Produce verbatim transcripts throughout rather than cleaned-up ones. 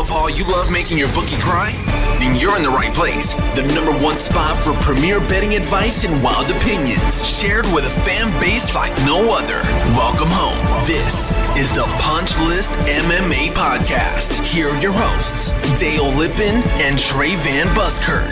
Above all, you love making your bookie cry? Then you're in the right place. The number one spot for premier betting advice and wild opinions, shared with a fan base like no other. Welcome home. This is the Punch List M M A Podcast. Here are your hosts, Dale Lippin and Trey Van Buskirk.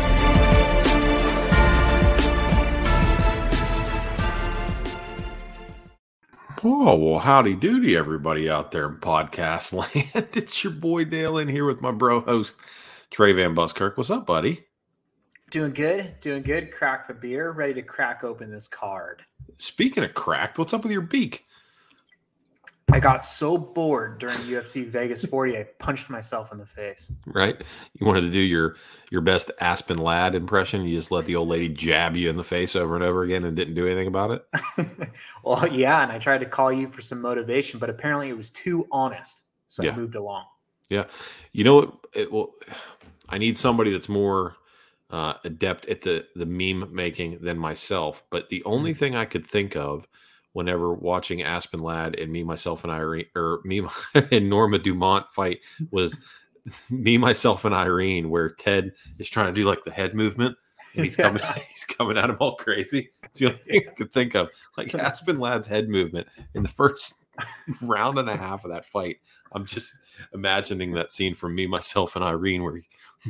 Oh, well, howdy doody, everybody out there in podcast land. It's your boy Dale in here with my bro host, Trey Van Buskirk. What's up, buddy? Doing good, doing good. Crack the beer, ready to crack open this card. Speaking of cracked, what's up with your beak? I got so bored during U F C Vegas forty, I punched myself in the face. Right? You wanted to do your, your best Aspen Ladd impression. You just let the old lady jab you in the face over and over again and didn't do anything about it? Well, yeah, and I tried to call you for some motivation, but apparently it was too honest, so yeah. I moved along. Yeah. You know what? It, well, I need somebody that's more uh, adept at the, the meme making than myself, but the only thing I could think of whenever watching Aspen Ladd and me, myself, and Irene, or me and Norma Dumont fight was me, myself, and Irene, where Ted is trying to do like the head movement and he's coming, yeah. he's coming at him all crazy. It's the only thing I could think of, like Aspen Ladd's head movement in the first round and a half of that fight. I'm just imagining that scene from me, myself, and Irene, where he.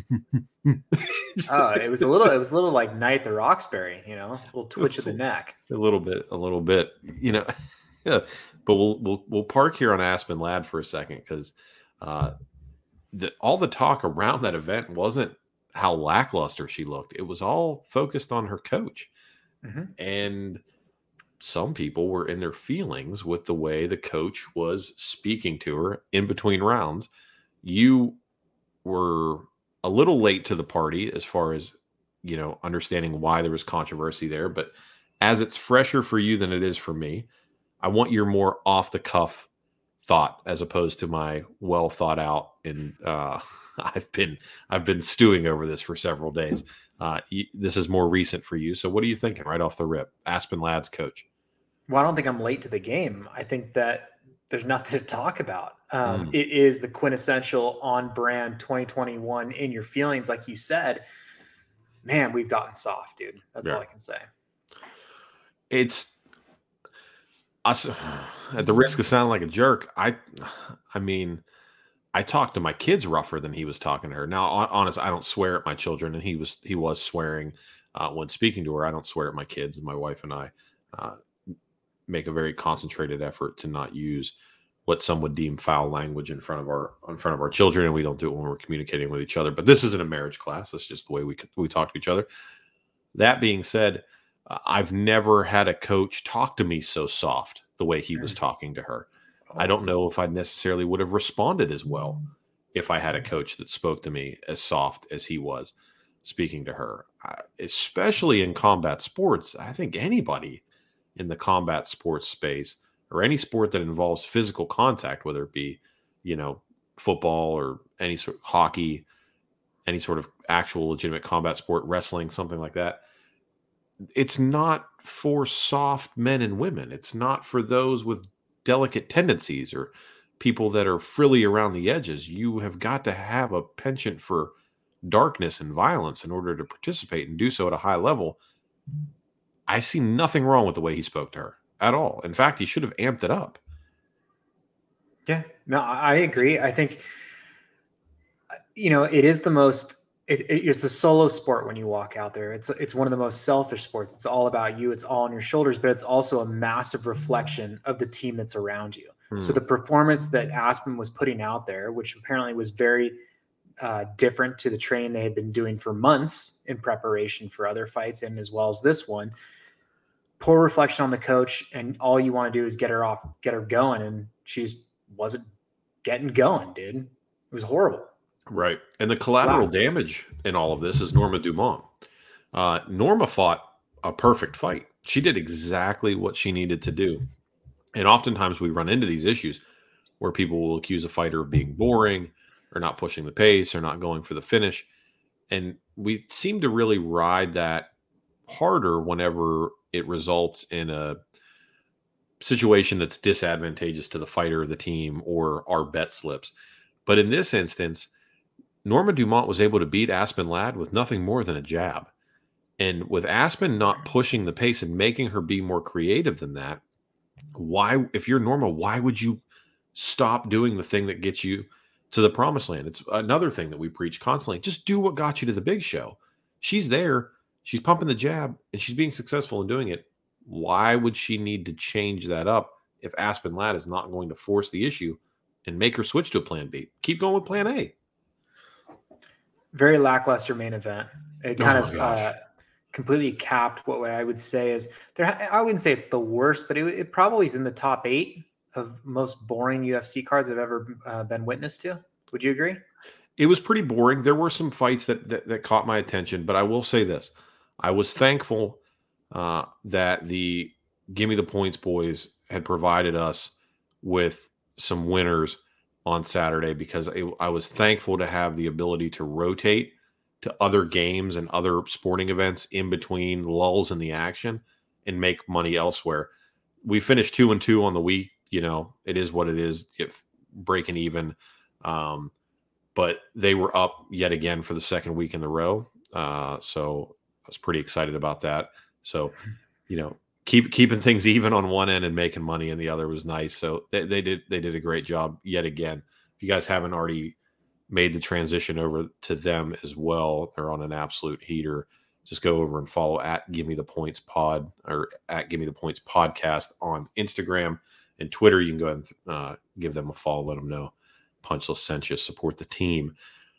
Oh, it was a little, it was a little like Night the Roxbury, you know, a little twitch of the neck. A little bit, a little bit, you know. Yeah, but we'll we'll we'll park here on Aspen Ladd for a second because uh, the all the talk around that event wasn't how lackluster she looked. It was all focused on her coach, mm-hmm. and some people were in their feelings with the way the coach was speaking to her in between rounds. You were a little late to the party as far as, you know, understanding why there was controversy there. But as it's fresher for you than it is for me, I want your more off the cuff thought as opposed to my well thought out. And uh, I've been, I've been stewing over this for several days. Uh, you, this is more recent for you. So what are you thinking right off the rip? Aspen Ladd's coach. Well, I don't think I'm late to the game. I think that there's nothing to talk about. Um, Mm. It is the quintessential on-brand twenty twenty-one in your feelings, like you said. Man, we've gotten soft, dude. That's Yeah. all I can say. It's us at the risk of sounding like a jerk. I, I mean, I talked to my kids rougher than he was talking to her. Now, honest, I don't swear at my children, and he was he was swearing uh, when speaking to her. I don't swear at my kids, and my wife and I uh, make a very concentrated effort to not use what some would deem foul language in front of our in front of our children, and we don't do it when we're communicating with each other. But this isn't a marriage class. That's just the way we we talk to each other. That being said, uh, I've never had a coach talk to me so soft the way he was talking to her. I don't know if I necessarily would have responded as well if I had a coach that spoke to me as soft as he was speaking to her, uh, especially in combat sports. I think anybody in the combat sports space or any sport that involves physical contact, whether it be, you know, football or any sort of hockey, any sort of actual legitimate combat sport, wrestling, something like that. It's not for soft men and women. It's not for those with delicate tendencies or people that are frilly around the edges. You have got to have a penchant for darkness and violence in order to participate and do so at a high level. I see nothing wrong with the way he spoke to her at all. In fact, he should have amped it up. Yeah, no, I agree. I think, you know, it is the most, it, it, it's a solo sport when you walk out there. It's it's one of the most selfish sports. It's all about you. It's all on your shoulders, but it's also a massive reflection of the team that's around you. Hmm. So the performance that Aspen was putting out there, which apparently was very uh, different to the training they had been doing for months in preparation for other fights and as well as this one, poor reflection on the coach, and all you want to do is get her off, get her going, and she's wasn't getting going, dude. It was horrible. Right. And the collateral wow. damage in all of this is Norma Dumont. Uh, Norma fought a perfect fight. She did exactly what she needed to do. And oftentimes we run into these issues where people will accuse a fighter of being boring or not pushing the pace or not going for the finish. And we seem to really ride that harder whenever it results in a situation that's disadvantageous to the fighter or the team or our bet slips. But in this instance, Norma Dumont was able to beat Aspen Ladd with nothing more than a jab. And with Aspen not pushing the pace and making her be more creative than that, why, if you're Norma, why would you stop doing the thing that gets you to the promised land? It's another thing that we preach constantly. Just do what got you to the big show. She's there. She's pumping the jab, and she's being successful in doing it. Why would she need to change that up if Aspen Ladd is not going to force the issue and make her switch to a plan B? Keep going with plan A. Very lackluster main event. It kind Oh, of gosh. uh, completely capped what I would say is there. I wouldn't say it's the worst, but it, it probably is in the top eight of most boring U F C cards I've ever uh, been witness to. Would you agree? It was pretty boring. There were some fights that that, that caught my attention, but I will say this. I was thankful uh, that the Gimme the Points boys had provided us with some winners on Saturday, because it, I was thankful to have the ability to rotate to other games and other sporting events in between lulls in the action and make money elsewhere. We finished two and two on the week. You know, it is what it is. If breaking even. Um, but they were up yet again for the second week in the row. Uh, so I was pretty excited about that. So, you know, keep keeping things even on one end and making money in the other was nice. So they, they did they did a great job yet again. If you guys haven't already made the transition over to them as well, they're on an absolute heater. Just go over and follow at Gimme the Points Pod or at Gimme the Points Podcast on Instagram and Twitter. You can go ahead and uh, give them a follow, let them know Punchless sent you, support the team.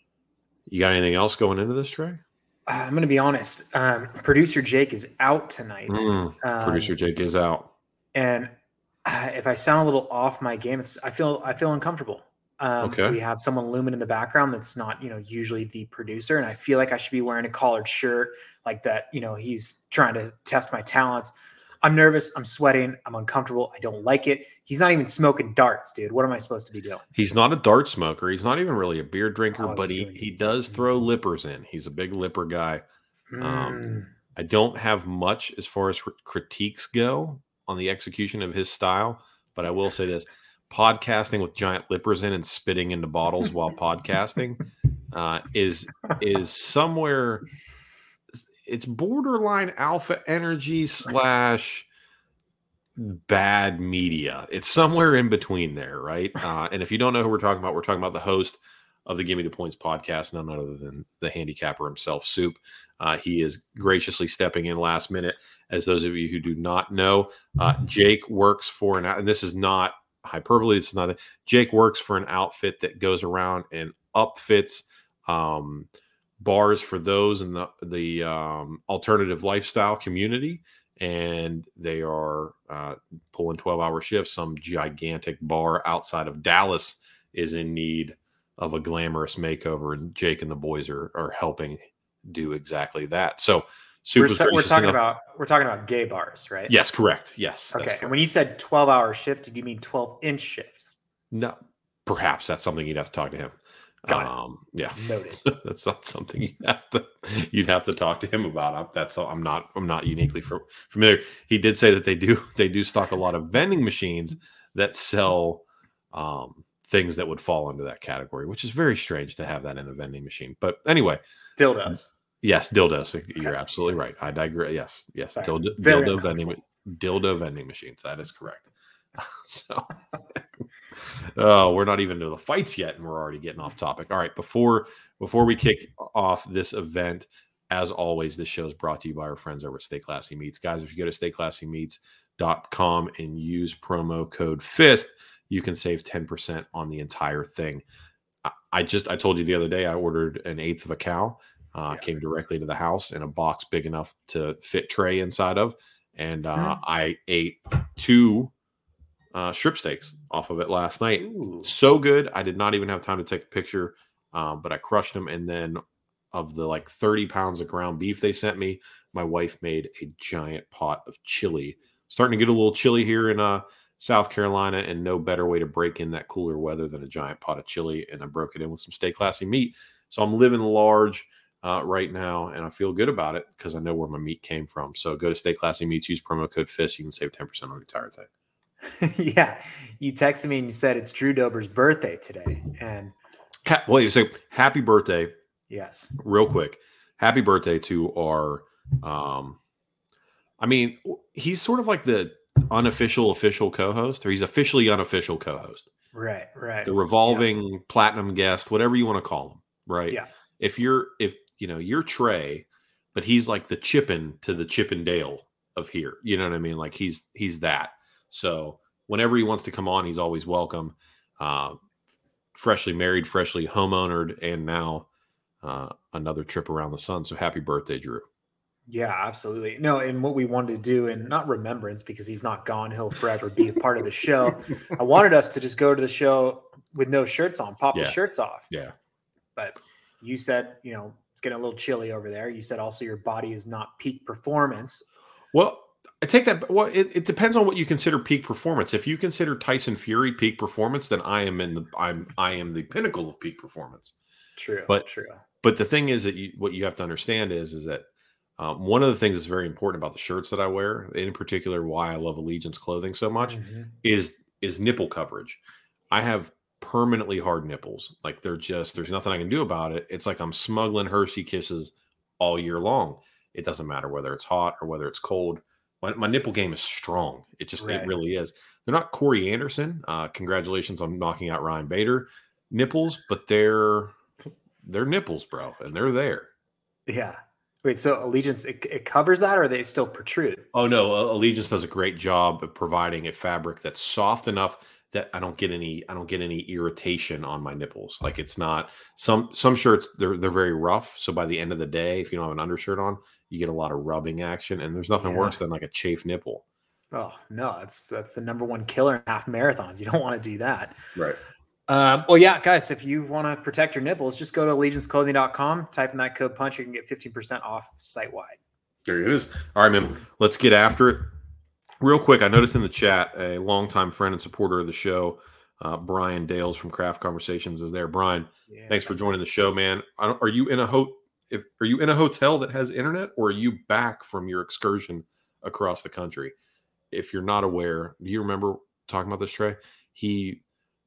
You got anything else going into this, Trey? Uh, I'm going to be honest. Um, producer Jake is out tonight. Mm, Um, producer Jake is out. And uh, if I sound a little off my game, it's, I feel I feel uncomfortable. Um, Okay. We have someone looming in the background that's not, you know, usually the producer, and I feel like I should be wearing a collared shirt like that. You know, he's trying to test my talents. I'm nervous. I'm sweating. I'm uncomfortable. I don't like it. He's not even smoking darts, dude. What am I supposed to be doing? He's not a dart smoker. He's not even really a beer drinker, Oh, I but was he, doing- he does throw lippers in. He's a big lipper guy. Um, Mm. I don't have much as far as critiques go on the execution of his style, but I will say this: podcasting with giant lippers in and spitting into bottles while podcasting uh, is is somewhere. It's borderline alpha energy slash bad media. It's somewhere in between there, right? Uh, and if you don't know who we're talking about, we're talking about the host of the Gimme the Points podcast, none other than the handicapper himself, Soup. Uh, he is graciously stepping in last minute. As those of you who do not know, uh, Jake works for an, and this is not hyperbole. It's not. Jake works for an outfit that goes around and upfits um, bars for those in the the um, alternative lifestyle community, and they are uh, pulling twelve hour shifts. Some gigantic bar outside of Dallas is in need of a glamorous makeover, and Jake and the boys are are helping do exactly that. So, Soup We're, was st- we're gracious talking enough- about we're talking about gay bars, right? Yes, correct. Yes. that's Okay. correct. And when you said twelve hour shift, did you mean twelve inch shifts? No, perhaps that's something you'd have to talk to him. Got it. um, Yeah, Noted. that's not something you have to. You'd have to talk to him about. I'm, that's I'm not. I'm not uniquely for, familiar. He did say that they do. They do stock a lot of vending machines that sell um, things that would fall into that category, which is very strange to have that in a vending machine. But anyway, Dildos. yes, dildos. You're Okay. absolutely right. I digress. Yes, yes, Sorry. dildo, Very dildo vending, dildo vending machines. That is correct. So, oh, we're not even to the fights yet, and we're already getting off topic. All right, before before we kick off this event, as always, this show is brought to you by our friends over at Stay Classy Meats. Guys, if you go to stay classy meats dot com and use promo code FIST, you can save ten percent on the entire thing. I, I just I told you the other day I ordered an eighth of a cow. Uh, Yeah. Came directly to the house in a box big enough to fit Trey inside of, and uh, Mhm. I ate two uh, strip steaks off of it last night. Ooh. So good. I did not even have time to take a picture, um, but I crushed them. And then of the like thirty pounds of ground beef they sent me, my wife made a giant pot of chili. Starting to get a little chilly here in uh, South Carolina, and no better way to break in that cooler weather than a giant pot of chili. And I broke it in with some Stay Classy meat. So I'm living large uh, right now, and I feel good about it because I know where my meat came from. So go to Stay Classy Meats, use promo code FIST. You can save ten percent on the entire thing. Yeah. You texted me and you said it's Drew Dober's birthday today. And Ha- wait, so happy birthday, Yes. real quick. Happy birthday to our, um, I mean, he's sort of like the unofficial official co-host, or he's officially unofficial co-host. Right, right. The revolving yeah. platinum guest, whatever you want to call him, right? Yeah. If you're, if, you know, you're Trey, but he's like the Chippin to the Chippendale of here. You know what I mean? Like he's, he's that. So whenever he wants to come on, he's always welcome. Uh, freshly married, freshly homeownered, and now uh, another trip around the sun. So happy birthday, Drew. Yeah, absolutely. No, and what we wanted to do, and not remembrance because he's not gone, he'll forever be a part of the show. I wanted us to just go to the show with no shirts on, pop yeah. the shirts off. Yeah. But you said, you know, it's getting a little chilly over there. You said also your body is not peak performance. Well, I take that. Well, it, it depends on what you consider peak performance. If you consider Tyson Fury peak performance, then I am in the I'm I am the pinnacle of peak performance. True. But true. But the thing is that you, what you have to understand is is that um, one of the things that's very important about the shirts that I wear, in particular, why I love Allegiance clothing so much, mm-hmm. is is nipple coverage. I have permanently hard nipples. Like they're just there's nothing I can do about it. It's like I'm smuggling Hershey Kisses all year long. It doesn't matter whether it's hot or whether it's cold. My, my nipple game is strong. It just, right. it really is. They're not Corey Anderson. Uh, congratulations on knocking out Ryan Bader nipples, but they're, they're nipples, bro. And they're there. Yeah. Wait, so Allegiance, it, it covers that or they still protrude? Oh no. Allegiance does a great job of providing a fabric that's soft enough that I don't get any, I don't get any irritation on my nipples. Like it's not some, some shirts, they're, they're very rough. So by the end of the day, if you don't have an undershirt on, you get a lot of rubbing action, and there's nothing yeah. worse than like a chafed nipple. Oh no, that's, that's the number one killer in half marathons. You don't want to do that. Right. Um, well, yeah, guys, if you want to protect your nipples, just go to allegiance clothing dot com, type in that code punch. You can get fifteen percent off site wide. There it is. All right, man, let's get after it. Real quick, I noticed in the chat a longtime friend and supporter of the show, uh, Brian Dales from Craft Conversations is there. Brian, yeah, thanks for joining the show, man. I don't, are you in a ho- if are you in a hotel that has internet, or are you back from your excursion across the country? If you're not aware, do you remember talking about this, Trey? He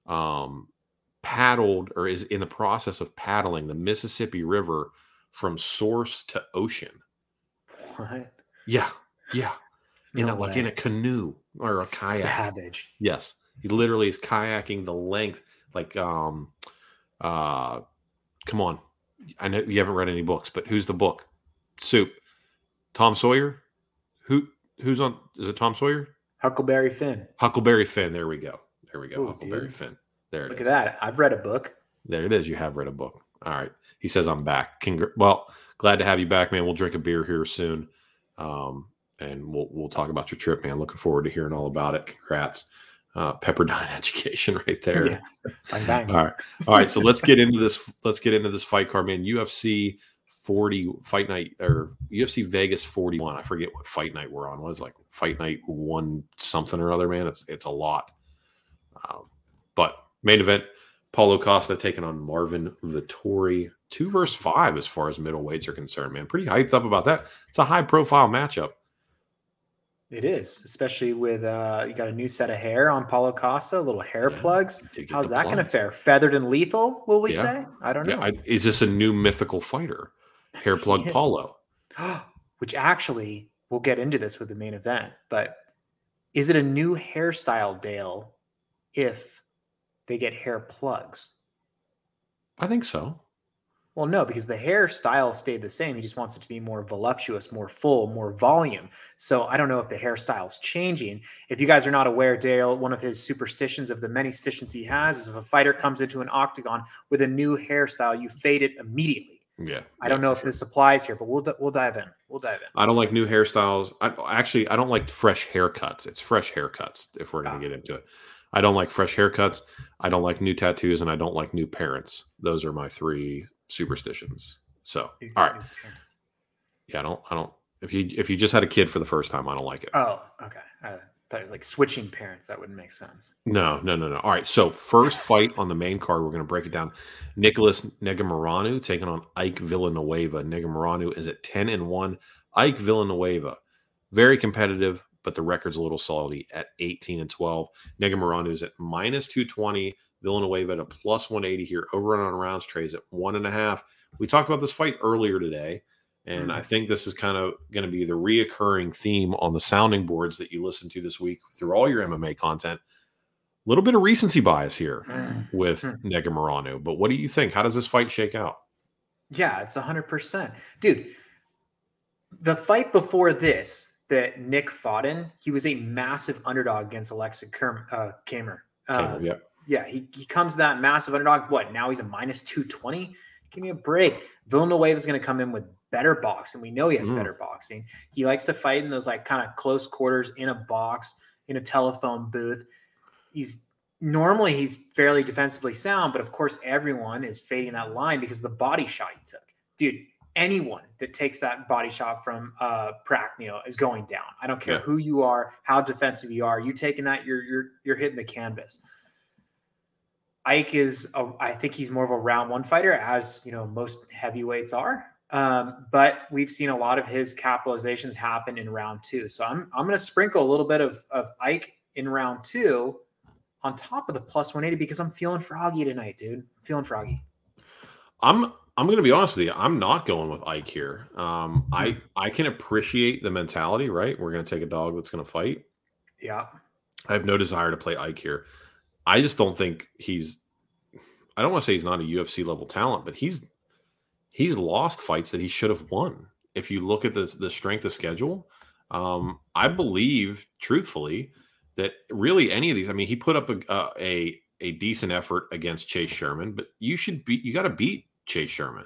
um, paddled, or is in the process of paddling the Mississippi River from source to ocean. What? Yeah, yeah. In No a, like way. in a canoe or a kayak. Savage. Yes. He literally is kayaking the length, like, um, uh, come on. I know you haven't read any books, but who's the book? Soup. Tom Sawyer? Who, who's on, is it Tom Sawyer? Huckleberry Finn. Huckleberry Finn. There we go. There we go. Ooh, Huckleberry dude. Finn. There it Look is. at that. I've read a book. There it is. You have read a book. All right. He says, I'm back. Congr- well, glad to have you back, man. We'll drink a beer here soon. Um, and we'll, we'll talk about your trip, man. Looking forward to hearing all about it. Congrats. Uh, Pepperdine education right there. Yeah. Bang, bang. All right. All right. So let's get into this. Let's get into this fight card, man. U F C forty fight night, or U F C Vegas forty-one. I forget what fight night we're on. What is it, like fight night one something or other, man? It's, it's a lot. Uh, but main event, Paulo Costa taking on Marvin Vettori. Two versus five as far as middleweights are concerned, man. Pretty hyped up about that. It's a high profile matchup. It is, especially with uh, you got a new set of hair on Paulo Costa, little hair Yeah, plugs. you get How's the that going to plugs. fare? Feathered and lethal, will we Yeah. say? I don't know. Yeah, I, is this a new mythical fighter? Hair plug Yes. Paulo. Which actually, we'll get into this with the main event, but is it a new hairstyle, Dale, if they get hair plugs? I think so. Well, no, because the hairstyle stayed the same. He just wants it to be more voluptuous, more full, more volume. So I don't know if the hairstyle is changing. If you guys are not aware, Dale, one of his superstitions of the many stitions he has is if a fighter comes into an octagon with a new hairstyle, you fade it immediately. Yeah. I don't yeah, know for if sure. this applies here, but we'll we'll dive in. We'll dive in. I don't like new hairstyles. I actually I don't like fresh haircuts. It's fresh haircuts if we're going to Ah. get into it. I don't like fresh haircuts. I don't like new tattoos, and I don't like new parents. Those are my three superstitions. So, all right. Yeah, I don't I don't if you if you just had a kid for the first time, I don't like it. Oh, okay. I thought it was like switching parents. That wouldn't make sense. No, no, no, no. All right. So first fight on the main card, we're going to break it down. Nicholas Negumereanu taking on Ike Villanueva. Negumereanu is at ten and one. Ike Villanueva, very competitive, but the record's a little salty at eighteen and twelve. Negumereanu is at minus two twenty, Villanueva at a plus one eighty here. Over and on rounds trades at one and a half. We talked about this fight earlier today, and mm. I think this is kind of going to be the reoccurring theme on the sounding boards that you listen to this week through all your M M A content. A little bit of recency bias here mm. with mm. Negumereanu. But what do you think? How does this fight shake out? Yeah, it's one hundred percent. Dude, the fight before this that Nick fought in, he was a massive underdog against Alexa Kerm, uh, Kamer. Uh, yeah. Yeah, he, he comes to that massive underdog. What, now he's a minus two twenty? Give me a break. Villanueva is going to come in with better boxing. We know he has mm. better boxing. He likes to fight in those like kind of close quarters in a box, in a telephone booth. He's normally he's fairly defensively sound, but of course everyone is fading that line because of the body shot he took. Dude, anyone that takes that body shot from uh, Prachnio is going down. I don't care yeah. who you are, how defensive you are. You taking that, you're you're you're hitting the canvas. Ike is, a, I think he's more of a round one fighter, as you know most heavyweights are. Um, but we've seen a lot of his capitalizations happen in round two. So I'm I'm going to sprinkle a little bit of of Ike in round two on top of the plus one eighty because I'm feeling froggy tonight, dude. I'm feeling froggy. I'm I'm going to be honest with you. I'm not going with Ike here. Um, I I can appreciate the mentality, right? We're going to take a dog that's going to fight. Yeah. I have no desire to play Ike here. I just don't think he's – I don't want to say he's not a U F C level talent, but he's he's lost fights that he should have won. If you look at the, the strength of schedule, um, I believe, truthfully, that really any of these – I mean, he put up a, a a decent effort against Chase Sherman, but you should be – you got to beat Chase Sherman.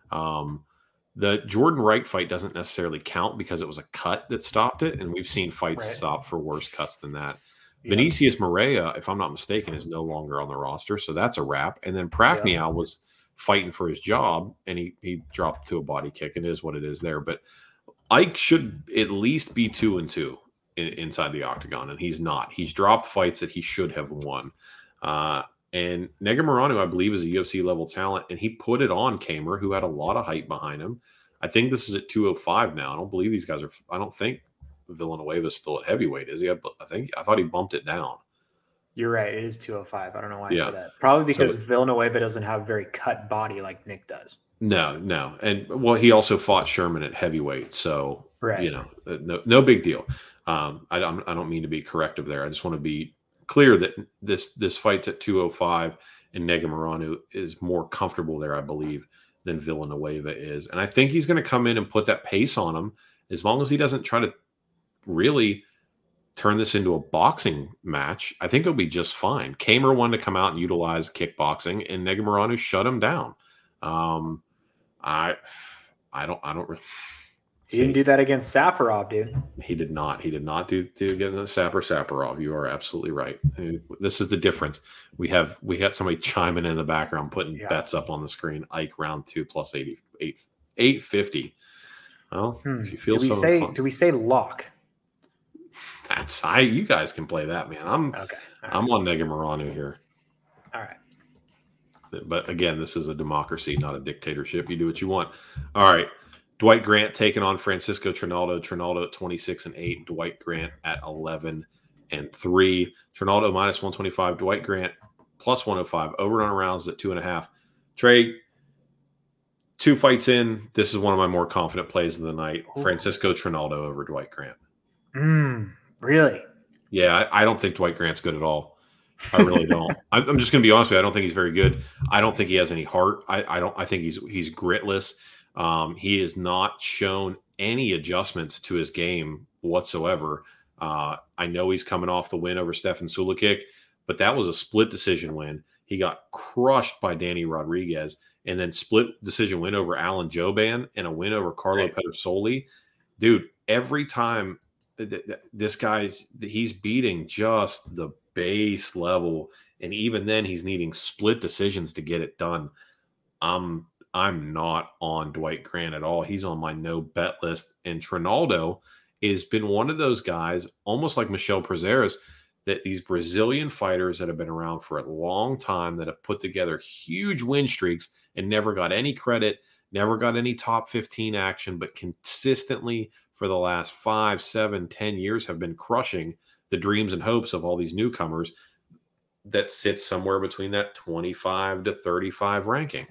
Um, the Jordan Wright fight doesn't necessarily count because it was a cut that stopped it, and we've seen fights right. stop for worse cuts than that. Yeah. Vinicius Moreira, if I'm not mistaken, is no longer on the roster, so that's a wrap. And then Prachnio yeah. was fighting for his job, and he he dropped to a body kick, and it is what it is there. But Ike should at least be two and two in, inside the octagon, and he's not. He's dropped fights that he should have won. Uh, and Negumereanu, I believe, is a U F C level talent, and he put it on Kamer, who had a lot of hype behind him. I think this is at two oh five now. I don't believe these guys are. I don't think Villanueva is still at heavyweight, is he? I think I thought he bumped it down. You're right. It is two oh five. I don't know why I yeah. said that. Probably because so, Villanueva doesn't have a very cut body like Nick does. No, no. And well, he also fought Sherman at heavyweight. So, right. you know, no, no big deal. Um, I, don't, I don't mean to be corrective there. I just want to be clear that this, this fight's at two oh five and Negumereanu is more comfortable there, I believe, than Villanueva is. And I think he's going to come in and put that pace on him as long as he doesn't try to really turn this into a boxing match. I think it'll be just fine. Kamer wanted to come out and utilize kickboxing, and Negumereanu shut him down. Um, I, I don't, I don't. Really, he didn't do that against Safarov, dude. He did not. He did not do do against Sapper Safarov. You are absolutely right. This is the difference. We have we got somebody chiming in the background, putting yeah. bets up on the screen. Ike round two plus eighty eight eight fifty. Well, hmm. if you feel do we so say fun. do we say lock? That's I. You guys can play that, man. I'm okay. Right. I'm on Negumereanu here. All right. But again, this is a democracy, not a dictatorship. You do what you want. All right. Dwight Grant taking on Francisco Trinaldo. Trinaldo at twenty-six and eight. Dwight Grant at eleven and three. Trinaldo minus one twenty-five. Dwight Grant plus one oh five. Over and on rounds at two and a half. Trey, two fights in. This is one of my more confident plays of the night. Ooh. Francisco Trinaldo over Dwight Grant. Mm. Really? Yeah, I, I don't think Dwight Grant's good at all. I really don't. I'm, I'm just going to be honest with you. I don't think he's very good. I don't think he has any heart. I, I don't. I think he's he's gritless. Um, he has not shown any adjustments to his game whatsoever. Uh, I know he's coming off the win over Stefan Sulikic, but that was a split decision win. He got crushed by Danny Rodriguez, and then split decision win over Alan Jouban and a win over Carlo right. Pedersoli. Dude, every time. This guy's he's beating just the base level, and even then he's needing split decisions to get it done. I'm I'm not on Dwight Grant at all. He's on my no bet list. And Trinaldo has been one of those guys, almost like Michel Prazeres, that these Brazilian fighters that have been around for a long time that have put together huge win streaks and never got any credit, never got any top fifteen action, but consistently for the last five, seven, ten years have been crushing the dreams and hopes of all these newcomers. that sits somewhere between that twenty-five to thirty-five ranking.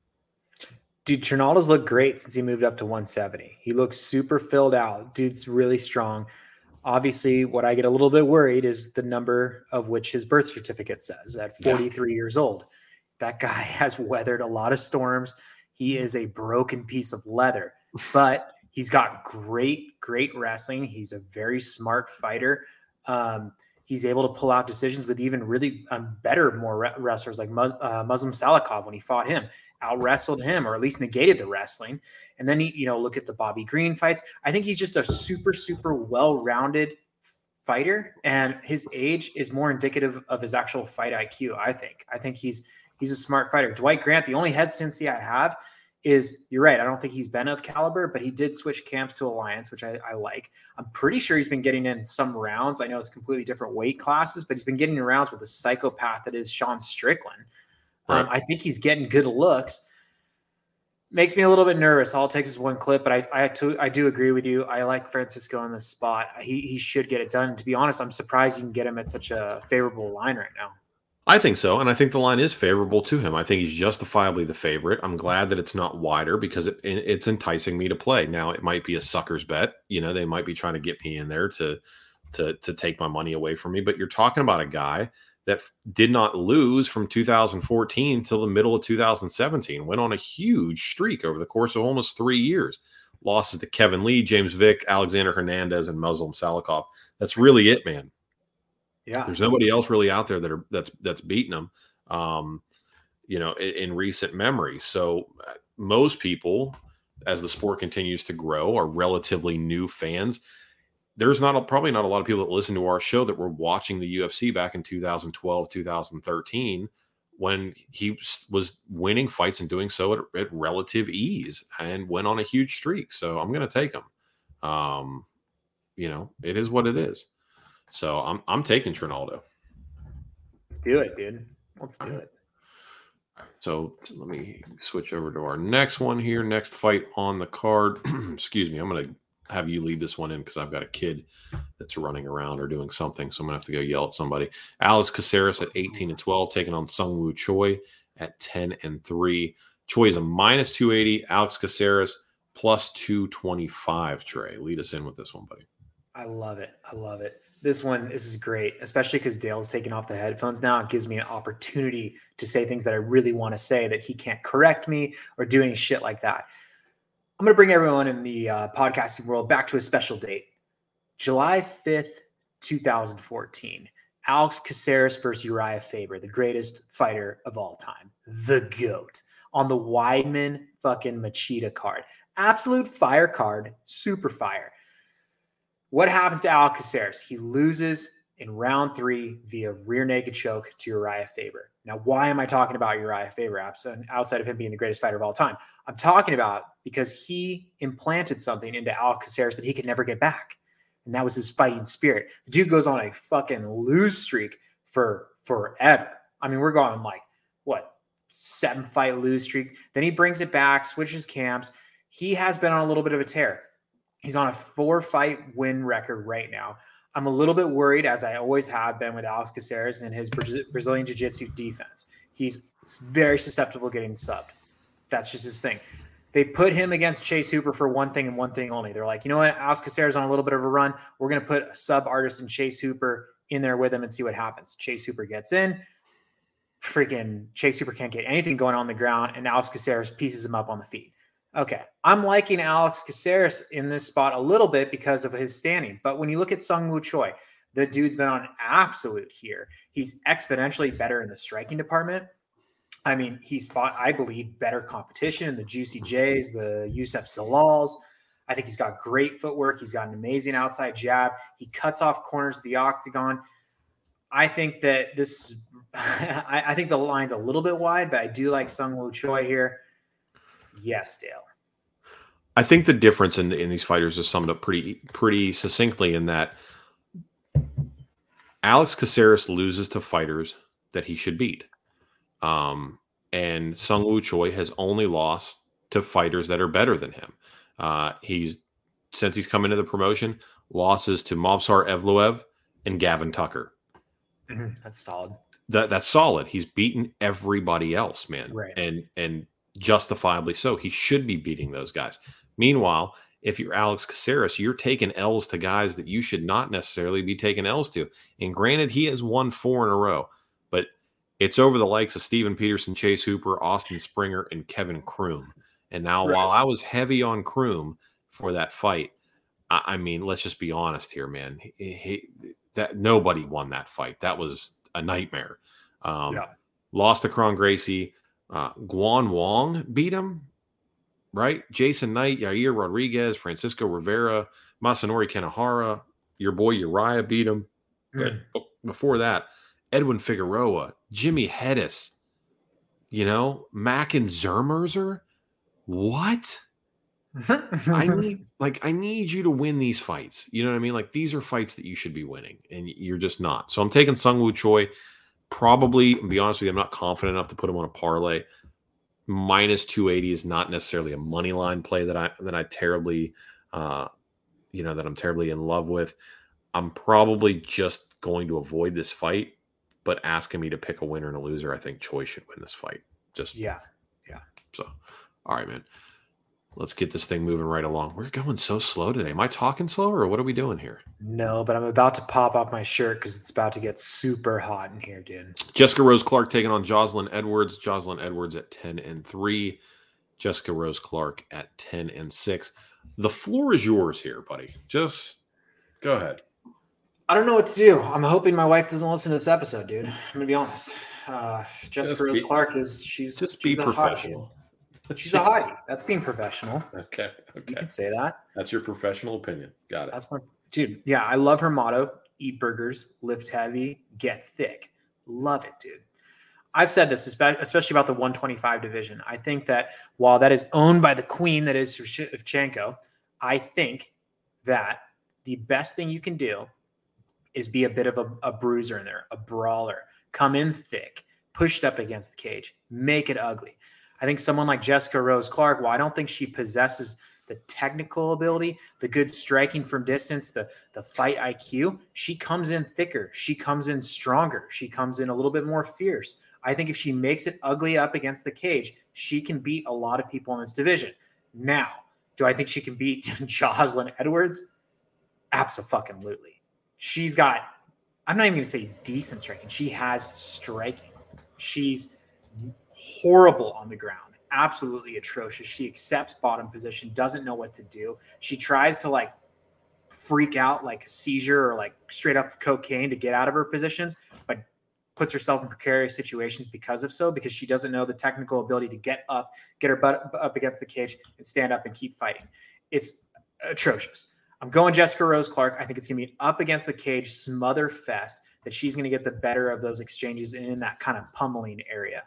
Dude, Trinaldo's looked great since he moved up to one seventy. He looks super filled out. Dude's really strong. Obviously, what I get a little bit worried is the number of which his birth certificate says at forty-three yeah. years old. That guy has weathered a lot of storms. He is a broken piece of leather, but he's got great, great wrestling. He's a very smart fighter. Um, he's able to pull out decisions with even really um, better, more re- wrestlers like Mus- uh, Muslim Salikov when he fought him, out wrestled him, or at least negated the wrestling. And then he, you know, look at the Bobby Green fights. I think he's just a super, super well-rounded fighter, and his age is more indicative of his actual fight I Q. I think. I think he's he's a smart fighter. Dwight Grant. The only hesitancy I have is, you're right, I don't think he's been of caliber, but he did switch camps to Alliance, which I, I like. I'm pretty sure he's been getting in some rounds. I know it's completely different weight classes, but he's been getting in rounds with a psychopath that is Sean Strickland. Right. Um, I think he's getting good looks. Makes me a little bit nervous. All it takes is one clip, but I I, to, I do agree with you. I like Francisco in this spot. He he should get it done. To be honest, I'm surprised you can get him at such a favorable line right now. I think so, and I think the line is favorable to him. I think he's justifiably the favorite. I'm glad that it's not wider because it, it's enticing me to play. Now, it might be a sucker's bet. You know, they might be trying to get me in there to to to take my money away from me. But you're talking about a guy that did not lose from two thousand fourteen till the middle of two thousand seventeen. Went on a huge streak over the course of almost three years. Losses to Kevin Lee, James Vick, Alexander Hernandez, and Muslim Salikov. That's really it, man. Yeah, there's nobody else really out there that are that's that's beating them, um, you know, in, in recent memory. So uh, most people, as the sport continues to grow, are relatively new fans. There's not a, probably not a lot of people that listen to our show that were watching the U F C back in two thousand twelve, two thousand thirteen, when he was winning fights and doing so at, at relative ease and went on a huge streak. So I'm going to take him. Um, you know, it is what it is. So I'm I'm taking Trinaldo. Let's do it, dude. Let's do it. All right, so let me switch over to our next one here. Next fight on the card. Excuse me. I'm going to have you lead this one in because I've got a kid that's running around or doing something. So I'm going to have to go yell at somebody. Alex Caceres at eighteen and twelve, taking on Sungwoo Choi at ten and three. Choi is a minus two eighty. Alex Caceres plus two twenty-five. Trey, lead us in with this one, buddy. I love it. I love it. This one, this is great, especially because Dale's taking off the headphones now. It gives me an opportunity to say things that I really want to say that he can't correct me or do any shit like that. I'm going to bring everyone in the uh, podcasting world back to a special date. July fifth, twenty fourteen. Alex Caceres versus Uriah Faber, the greatest fighter of all time. The GOAT. On the Weidman fucking Machida card. Absolute fire card. Super fire. What happens to Alex Caceres? He loses in round three via rear naked choke to Uriah Faber. Now, why am I talking about Uriah Faber outside of him being the greatest fighter of all time? I'm talking about because he implanted something into Alex Caceres that he could never get back. And that was his fighting spirit. The dude goes on a fucking lose streak for forever. I mean, we're going like, what, seven fight lose streak. Then he brings it back, switches camps. He has been on a little bit of a tear. He's on a four-fight win record right now. I'm a little bit worried, as I always have been with Alex Caceres and his Brazilian Jiu-Jitsu defense. He's very susceptible to getting subbed. That's just his thing. They put him against Chase Hooper for one thing and one thing only. They're like, you know what? Alex Caceres on a little bit of a run. We're going to put a sub-artist in Chase Hooper in there with him and see what happens. Chase Hooper gets in. Freaking Chase Hooper can't get anything going on the ground, and Alex Caceres pieces him up on the feet. Okay, I'm liking Alex Caceres in this spot a little bit because of his standing. But when you look at Sungwoo Choi, the dude's been on absolute here. He's exponentially better in the striking department. I mean, he's fought, I believe, better competition in the Juicy J's, the Youssef Zalals. I think he's got great footwork. He's got an amazing outside jab. He cuts off corners of the octagon. I think that this, I, I think the line's a little bit wide, but I do like Sungwoo Choi here. Yes, Dale. I think the difference in, the, in these fighters is summed up pretty pretty succinctly in that Alex Caceres loses to fighters that he should beat. Um, and Sungwoo Choi has only lost to fighters that are better than him. Uh, he's since he's come into the promotion, losses to Movsar Evloev and Gavin Tucker. Mm-hmm. That's solid. that that's solid. He's beaten everybody else, man. Right. And and justifiably so. He should be beating those guys. Meanwhile, if you're Alex Caceres, you're taking L's to guys that you should not necessarily be taking L's to. And granted, he has won four in a row, but it's over the likes of Steven Peterson, Chase Hooper, Austin Springer, and Kevin Kroom. And now, Right. while I was heavy on Kroom for that fight, I, I mean, let's just be honest here, man. He, he, that nobody won that fight. That was a nightmare. Um, Yeah. Lost to Kron Gracie. Uh, Guan Wong beat him, right? Jason Knight, Yair Rodriguez, Francisco Rivera, Masanori Kanehara, your boy Uriah beat him. Mm. But before that, Edwin Figueroa, Jimmy Hedis, you know, Mackin Zermerzer. What? I need like I need you to win these fights. You know what I mean? Like these are fights that you should be winning, and you're just not. So I'm taking Sungwoo Choi. Probably, to be honest with you, I'm not confident enough to put him on a parlay. Minus two eighty is not necessarily a money line play that I that I terribly, uh, you know, that I'm terribly in love with. I'm probably just going to avoid this fight, but asking me to pick a winner and a loser, I think Choi should win this fight. Just Yeah. Yeah. So, all right, man. Let's get this thing moving right along. We're going so slow today. Am I talking slower or what are we doing here? No, but I'm about to pop off my shirt because it's about to get super hot in here, dude. Jessica Rose Clark taking on Jocelyn Edwards. Jocelyn Edwards at ten and three. Jessica Rose Clark at ten and six. The floor is yours here, buddy. Just go ahead. I don't know what to do. I'm hoping my wife doesn't listen to this episode, dude. I'm gonna be honest. Uh, Jessica Just Rose be- Clark is she's Just she's be a hottie. professional. She's a hottie. That's being professional. Okay. You Okay. can say that. That's your professional opinion. Got it. That's my dude. Yeah, I love her motto: eat burgers, lift heavy, get thick. Love it, dude. I've said this, especially about the one twenty-five division. I think that while that is owned by the queen that is Shevchenko, I think that the best thing you can do is be a bit of a, a bruiser in there, a brawler, come in thick, pushed up against the cage, make it ugly. I think someone like Jessica Rose Clark, well, I don't think she possesses the technical ability, the good striking from distance, the, the fight I Q. She comes in thicker. She comes in stronger. She comes in a little bit more fierce. I think if she makes it ugly up against the cage, she can beat a lot of people in this division. Now, do I think she can beat Jocelyn Edwards? Abso-fucking-lutely. She's got, I'm not even going to say decent striking. She has striking. She's horrible on the ground. Absolutely atrocious. She accepts bottom position, doesn't know what to do. She tries to like freak out like a seizure or like straight up cocaine to get out of her positions, but puts herself in precarious situations because of so, because she doesn't know the technical ability to get up, get her butt up against the cage and stand up and keep fighting. It's atrocious. I'm going Jessica Rose Clark. I think it's going to be an up against the cage smother fest that she's going to get the better of those exchanges in that kind of pummeling area.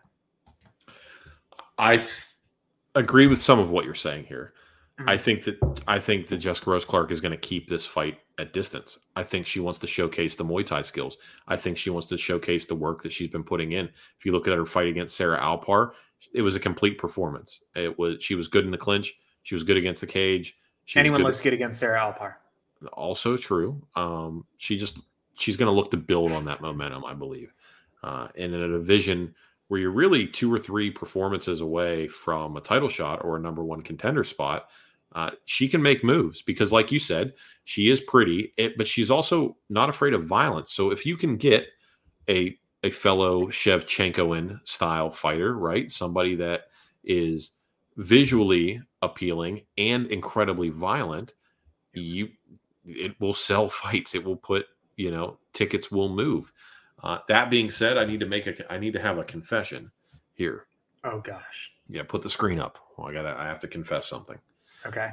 I th- agree with some of what you're saying here. Mm-hmm. I think that I think that Jessica Rose Clark is going to keep this fight at distance. I think she wants to showcase the Muay Thai skills. I think she wants to showcase the work that she's been putting in. If you look at her fight against Sarah Alpar, it was a complete performance. It was she was good in the clinch. She was good against the cage. She Anyone good looks good against Sarah Alpar. Also true. Um, she just she's going to look to build on that momentum, I believe. Uh, and in a division where you're really two or three performances away from a title shot or a number one contender spot, uh, she can make moves because, like you said, she is pretty, it, but she's also not afraid of violence. So if you can get a a fellow Shevchenkoan style fighter, right, somebody that is visually appealing and incredibly violent, you it will sell fights. It will put, you know, tickets will move. Uh, that being said, I need to make a I need to have a confession here. Oh gosh. Yeah, put the screen up. Well, I gotta I have to confess something. Okay.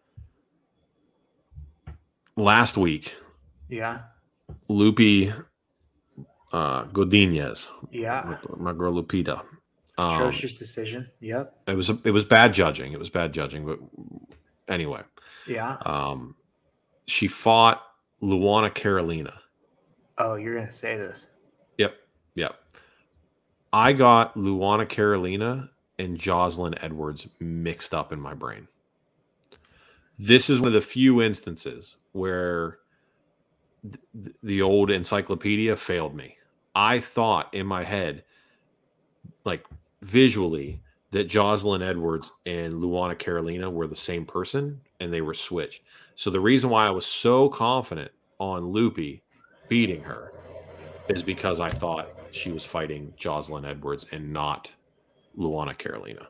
Last week, Yeah. Lupi uh, Godinez, Yeah. my girl Lupita. Um, Atrocious decision. Yep. it was it was bad judging. It was bad judging, but anyway, Yeah. um, she fought Luana Carolina. Oh, you're gonna say this. Yep, yep. I got Luana Carolina and Jocelyn Edwards mixed up in my brain. This is one of the few instances where th- the old encyclopedia failed me. I thought in my head, like visually, that Jocelyn Edwards and Luana Carolina were the same person and they were switched. So the reason why I was so confident on Loopy beating her is because I thought she was fighting Jocelyn Edwards and not Luana Carolina.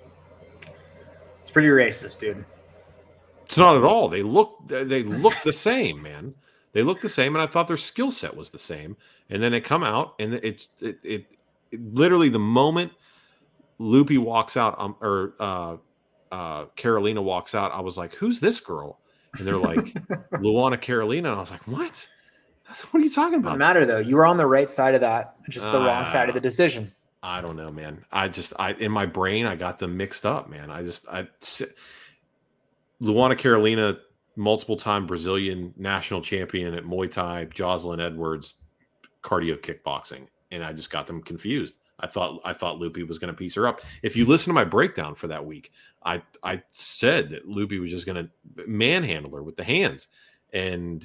It's pretty racist, dude. It's not at all. They look they look the same, man. They look the same, and I thought their skill set was the same. And then they come out, and it's it, it, it literally the moment Loopy walks out, um, or uh, uh, Carolina walks out, I was like, "Who's this girl?" And they're like, "Luana Carolina." And I was like, "What? What are you talking about?" Doesn't matter though. You were on the right side of that, just the uh, wrong side of the decision. I don't know, man. I just I in my brain I got them mixed up, man. I just I Luana Carolina, multiple time Brazilian national champion at Muay Thai, Jocelyn Edwards, cardio kickboxing, and I just got them confused. I thought I thought Loopy was going to piece her up. If you listen to my breakdown for that week, I I said that Loopy was just going to manhandle her with the hands, and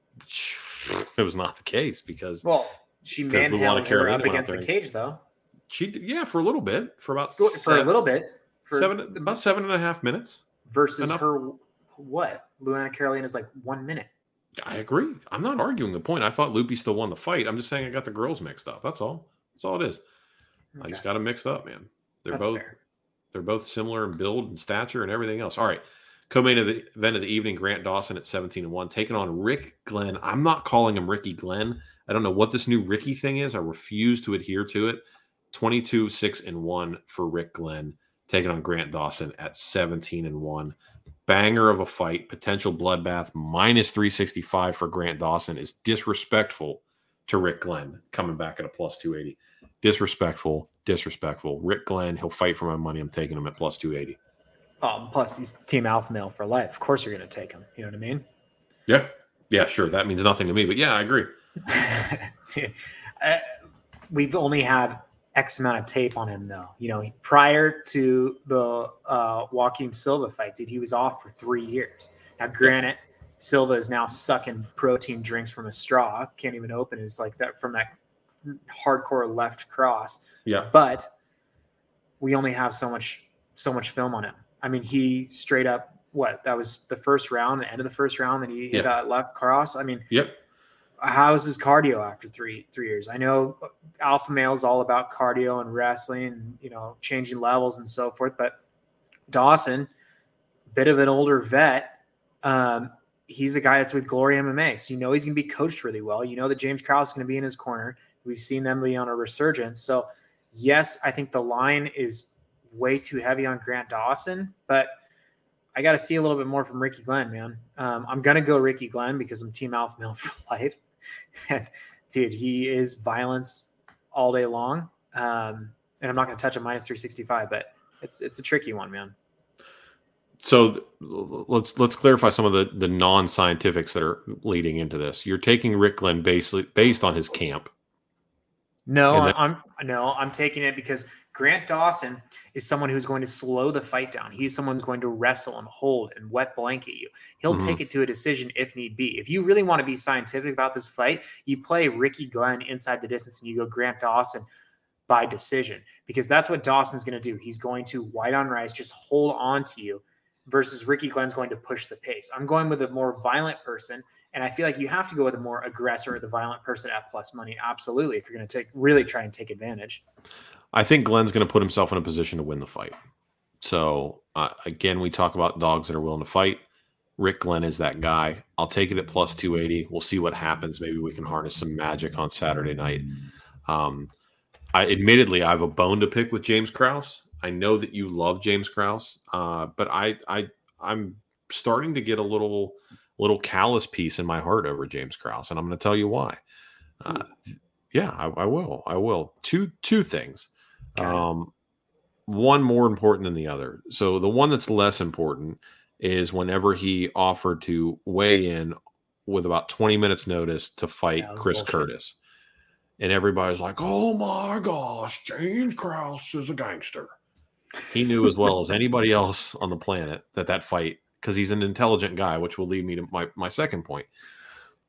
it was not the case because well, she manhandled her up against the cage, though. She yeah for a little bit for about for seven, a little bit for seven about seven and a half minutes versus Enough. her what Luana Carolina is like one minute. I agree. I'm not arguing the point. I thought Loopy still won the fight. I'm just saying I got the girls mixed up. That's all. That's all it is. Okay. I just got them mixed up, man. They're That's both fair. They're both similar in build and stature and everything else. All right. Co-main of the event of the evening, Grant Dawson at seventeen and one, taking on Rick Glenn. I'm not calling him Ricky Glenn. I don't know what this new Ricky thing is. I refuse to adhere to it. twenty-two, six and one for Rick Glenn, taking on Grant Dawson at seventeen and one. Banger of a fight, potential bloodbath, minus three sixty-five for Grant Dawson is disrespectful to Rick Glenn, coming back at a plus two eighty. Disrespectful, disrespectful. Rick Glenn, he'll fight for my money. I'm taking him at plus two eighty. Um, plus, he's team alpha male for life. Of course you're going to take him. You know what I mean? Yeah. Yeah, sure. That means nothing to me, but yeah, I agree. Dude, uh, we've only had X amount of tape on him, though. You know, prior to the uh, Joaquin Silva fight, dude, he was off for three years. Now, granted, Silva is now sucking protein drinks from a straw. Can't even open his like that from that hardcore left cross. Yeah. But we only have so much so much film on him. I mean, he straight up, what, that was the first round, the end of the first round, that he hit yeah. that left cross. I mean, yep. How's his cardio after three three years? I know alpha male is all about cardio and wrestling and, you know, changing levels and so forth, but Dawson, bit of an older vet, um, he's a guy that's with Glory M M A, so you know he's going to be coached really well. You know that James Krause is going to be in his corner. We've seen them be on a resurgence. So, yes, I think the line is way too heavy on Grant Dawson, but I got to see a little bit more from Ricky Glenn, man. Um, I'm going to go Ricky Glenn because I'm team alpha male for life. Dude, he is violence all day long. Um, and I'm not going to touch a minus three sixty-five, but it's it's a tricky one, man. So th- let's let's clarify some of the, the non-scientifics that are leading into this. You're taking Rick Glenn based, based on his camp. No, then- I'm no, I'm taking it because Grant Dawson is someone who's going to slow the fight down. He's someone who's going to wrestle and hold and wet blanket you. He'll mm-hmm. take it to a decision if need be. If you really want to be scientific about this fight, you play Ricky Glenn inside the distance and you go Grant Dawson by decision, because that's what Dawson's going to do. He's going to white on rice, just hold on to you, versus Ricky Glenn's going to push the pace. I'm going with a more violent person, and I feel like you have to go with a more aggressor or the violent person at plus money. Absolutely, if you're going to take really try and take advantage. I think Glenn's going to put himself in a position to win the fight. So, uh, again, we talk about dogs that are willing to fight. Rick Glenn is that guy. I'll take it at plus two eighty. We'll see what happens. Maybe we can harness some magic on Saturday night. Um, I admittedly, I have a bone to pick with James Krause. I know that you love James Krause, uh, but I, I, I'm starting to get a little, little callous piece in my heart over James Krause, and I'm going to tell you why. Uh, yeah, I, I will. I will. Two, two things. Um, one more important than the other. So the one that's less important is whenever he offered to weigh in with about twenty minutes notice to fight yeah, Chris bullshit. Curtis. And everybody's like, oh my gosh, James Krause is a gangster. He knew as well as anybody else on the planet that that fight, because he's an intelligent guy, which will lead me to my, my second point.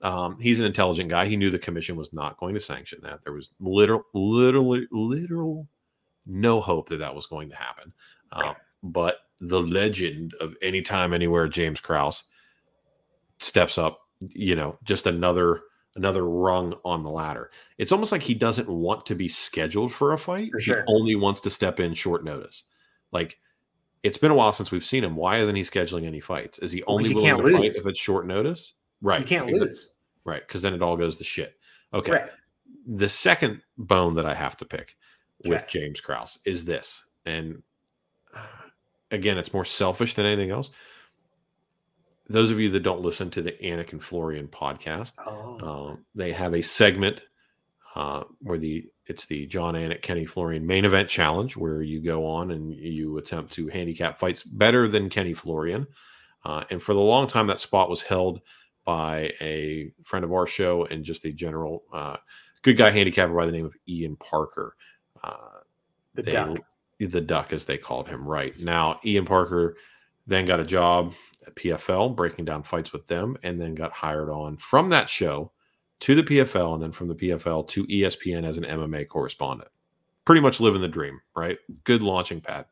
Um, he's an intelligent guy. He knew the commission was not going to sanction that. There was literal, literally, literal no hope that that was going to happen. Uh, but the legend of Anytime, Anywhere, James Krause steps up, you know, just another another rung on the ladder. It's almost like he doesn't want to be scheduled for a fight. For sure. He only wants to step in short notice. Like, it's been a while since we've seen him. Why isn't he scheduling any fights? Is he only willing to lose. fight if it's short notice? Right. You can't exactly. lose. Right. Because then it all goes to shit. Okay. Right. The second bone that I have to pick with Okay. James Krause is this. And again, it's more selfish than anything else. Those of you that don't listen to the Anik and Florian podcast, Oh. um, they have a segment uh, where the it's the John Anik, Kenny Florian main event challenge, where you go on and you attempt to handicap fights better than Kenny Florian. Uh, and for the long time, that spot was held by a friend of our show and just a general uh, good guy handicapper by the name of Ian Parker. Uh, The they, duck. The duck, as they called him. Right now, Ian Parker then got a job at P F L, breaking down fights with them, and then got hired on from that show to the P F L, and then from the P F L to E S P N as an M M A correspondent. Pretty much living the dream, right? Good launching pad.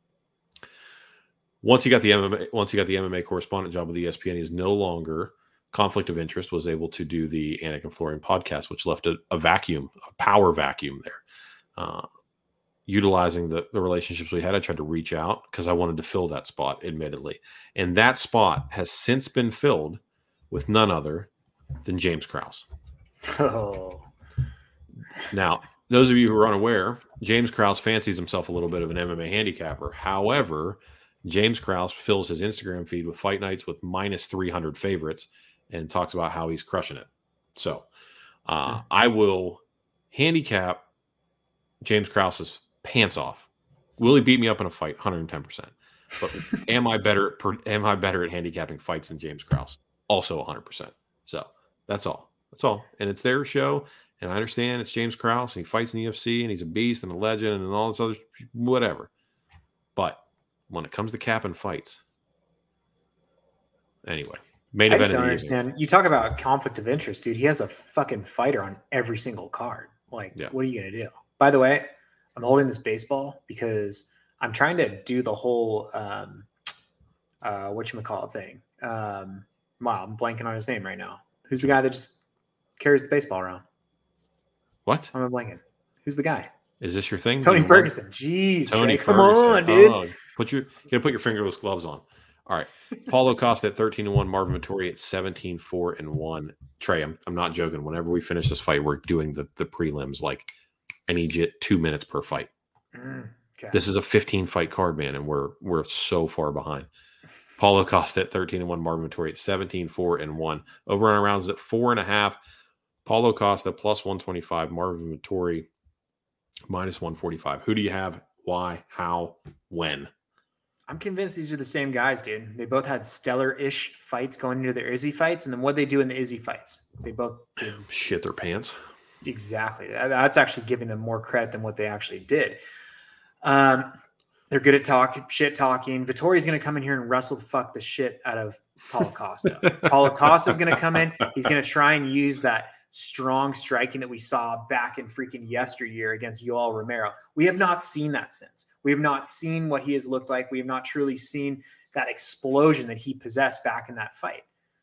Once he got the M M A, once he got the M M A correspondent job with E S P N, he was no longer conflict of interest, was able to do the Anik and Florian podcast, which left a, a vacuum, a power vacuum there. Uh, utilizing the, the relationships we had, I tried to reach out because I wanted to fill that spot, admittedly. And that spot has since been filled with none other than James Krause. Oh. Now, those of you who are unaware, James Krause fancies himself a little bit of an M M A handicapper. However, James Krause fills his Instagram feed with fight nights with minus three hundred favorites and talks about how he's crushing it. So uh, I will handicap James Krause's pants off. Will he beat me up in a fight? one hundred ten percent. But am I better at, am I better at handicapping fights than James Krause? Also one hundred percent. So that's all. That's all. And it's their show. And I understand it's James Krause and he fights in the U F C and he's a beast and a legend and all this other whatever. But when it comes to capping fights, anyway, main I event just of don't the understand. evening. You talk about conflict of interest, dude. He has a fucking fighter on every single card. Like, Yeah. what are you gonna do? By the way, I'm holding this baseball because I'm trying to do the whole um, uh, whatchamacallit thing. Um, wow, I'm blanking on his name right now. Who's the guy that just carries the baseball around? What? I'm blanking. Who's the guy? Is this your thing? Tony Do you want- Ferguson. Jeez, Tony Trey, come Ferguson. on, dude. Oh, put your you gotta put your fingerless gloves on. All right. Paulo Costa at thirteen and one, Marvin Vettori at seventeen, four and one. Trey, I'm, I'm not joking. Whenever we finish this fight, we're doing the, the prelims. Like, I need you at two minutes per fight. Mm, okay. This is a fifteen fight card, man, and we're we're so far behind. Paulo Costa at thirteen and one, Marvin Vettori at seventeen, four and one. Over on rounds at four and a half. Paulo Costa plus one twenty-five, Marvin Vettori minus one forty-five. Who do you have? Why? How? When? I'm convinced these are the same guys, dude. They both had stellar-ish fights going into their Izzy fights, and then what they do in the Izzy fights, they both did Shit their pants. exactly. That- That's actually giving them more credit than what they actually did. Um, they're good at talking, shit talking. Vittori's going to come in here and wrestle the fuck the shit out of Paulo Costa. Paulo Costa is going to come in. He's going to try and use that strong striking that we saw back in freaking yesteryear against Yoel Romero. We have not seen that since. We have not seen what he has looked like. We have not truly seen that explosion that he possessed back in that fight.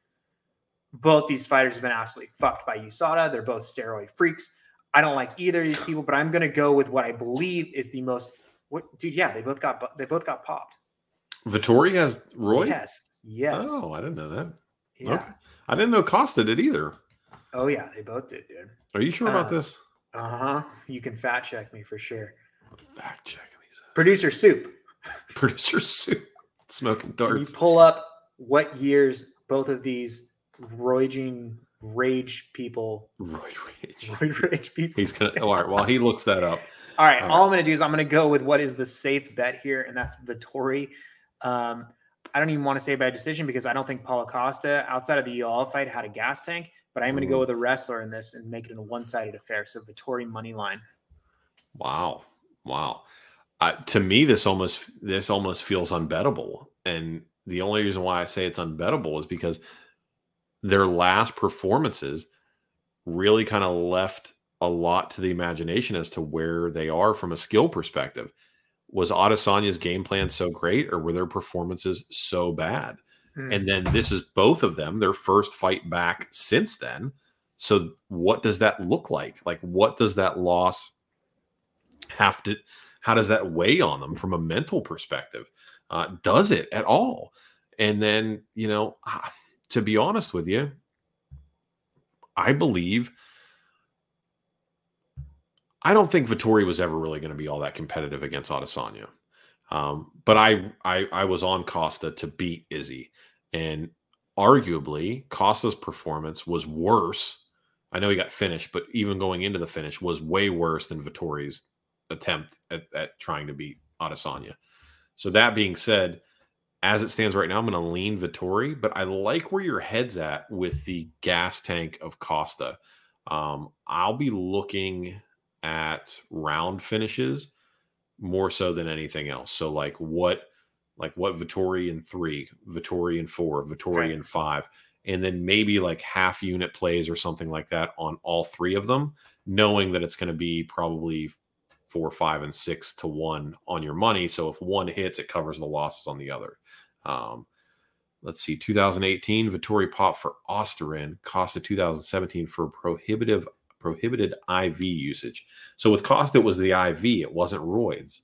Both these fighters have been absolutely fucked by U S A D A. They're both steroid freaks. I don't like either of these people, but I'm going to go with what I believe is the most. What, dude? Yeah, they both got they both got popped. Vittori has Roy? Yes, yes. Oh, I didn't know that. yeah. Okay. I didn't know Costa did either. Oh yeah, they both did, dude. Are you sure about Uh, this? Uh huh. You can fact check me for sure. Fact checking these. Producer Soup. Producer Soup smoking Can you darts. pull up what years both of these raging rage people, Roy Rage. roid rage people? He's gonna. Oh, all right. While he looks that up, All right. All All I'm going to do is I'm going to go with what is the safe bet here, and that's Vettori. Um, I don't even want to say by decision because I don't think Paulo Costa, outside of the U L fight, had a gas tank. But I'm going to go with a wrestler in this and make it a one-sided affair. So Vettori money line. wow, wow. Uh, to me, this almost this almost feels unbettable, and the only reason why I say it's unbettable is because their last performances really kind of left a lot to the imagination as to where they are from a skill perspective. Was Adesanya's game plan so great, or were their performances so bad? Mm. And then this is both of them, their first fight back since then. So what does that look like? Like, what does that loss have to, how does that weigh on them from a mental perspective? Uh, does it at all? And then, you know, to be honest with you, I believe, I don't think Vettori was ever really going to be all that competitive against Adesanya. Um, but I, I, I was on Costa to beat Izzy. And arguably, Costa's performance was worse. I know he got finished, but even going into the finish was way worse than Vettori's attempt at, at trying to beat Adesanya. So that being said, as it stands right now, I'm going to lean Vettori, but I like where your head's at with the gas tank of Costa. Um, I'll be looking at round finishes more so than anything else. So like what, like what Vettori in three, Vettori in four, Vettori in five, and then maybe like half unit plays or something like that on all three of them, knowing that it's going to be probably four, five, and six to one on your money. So if one hits, it covers the losses on the other. Um, let's see, two thousand eighteen, Vettori popped for Osterin, Costa two thousand seventeen for prohibitive prohibited I V usage. So with Costa, it was the I V, it wasn't roids.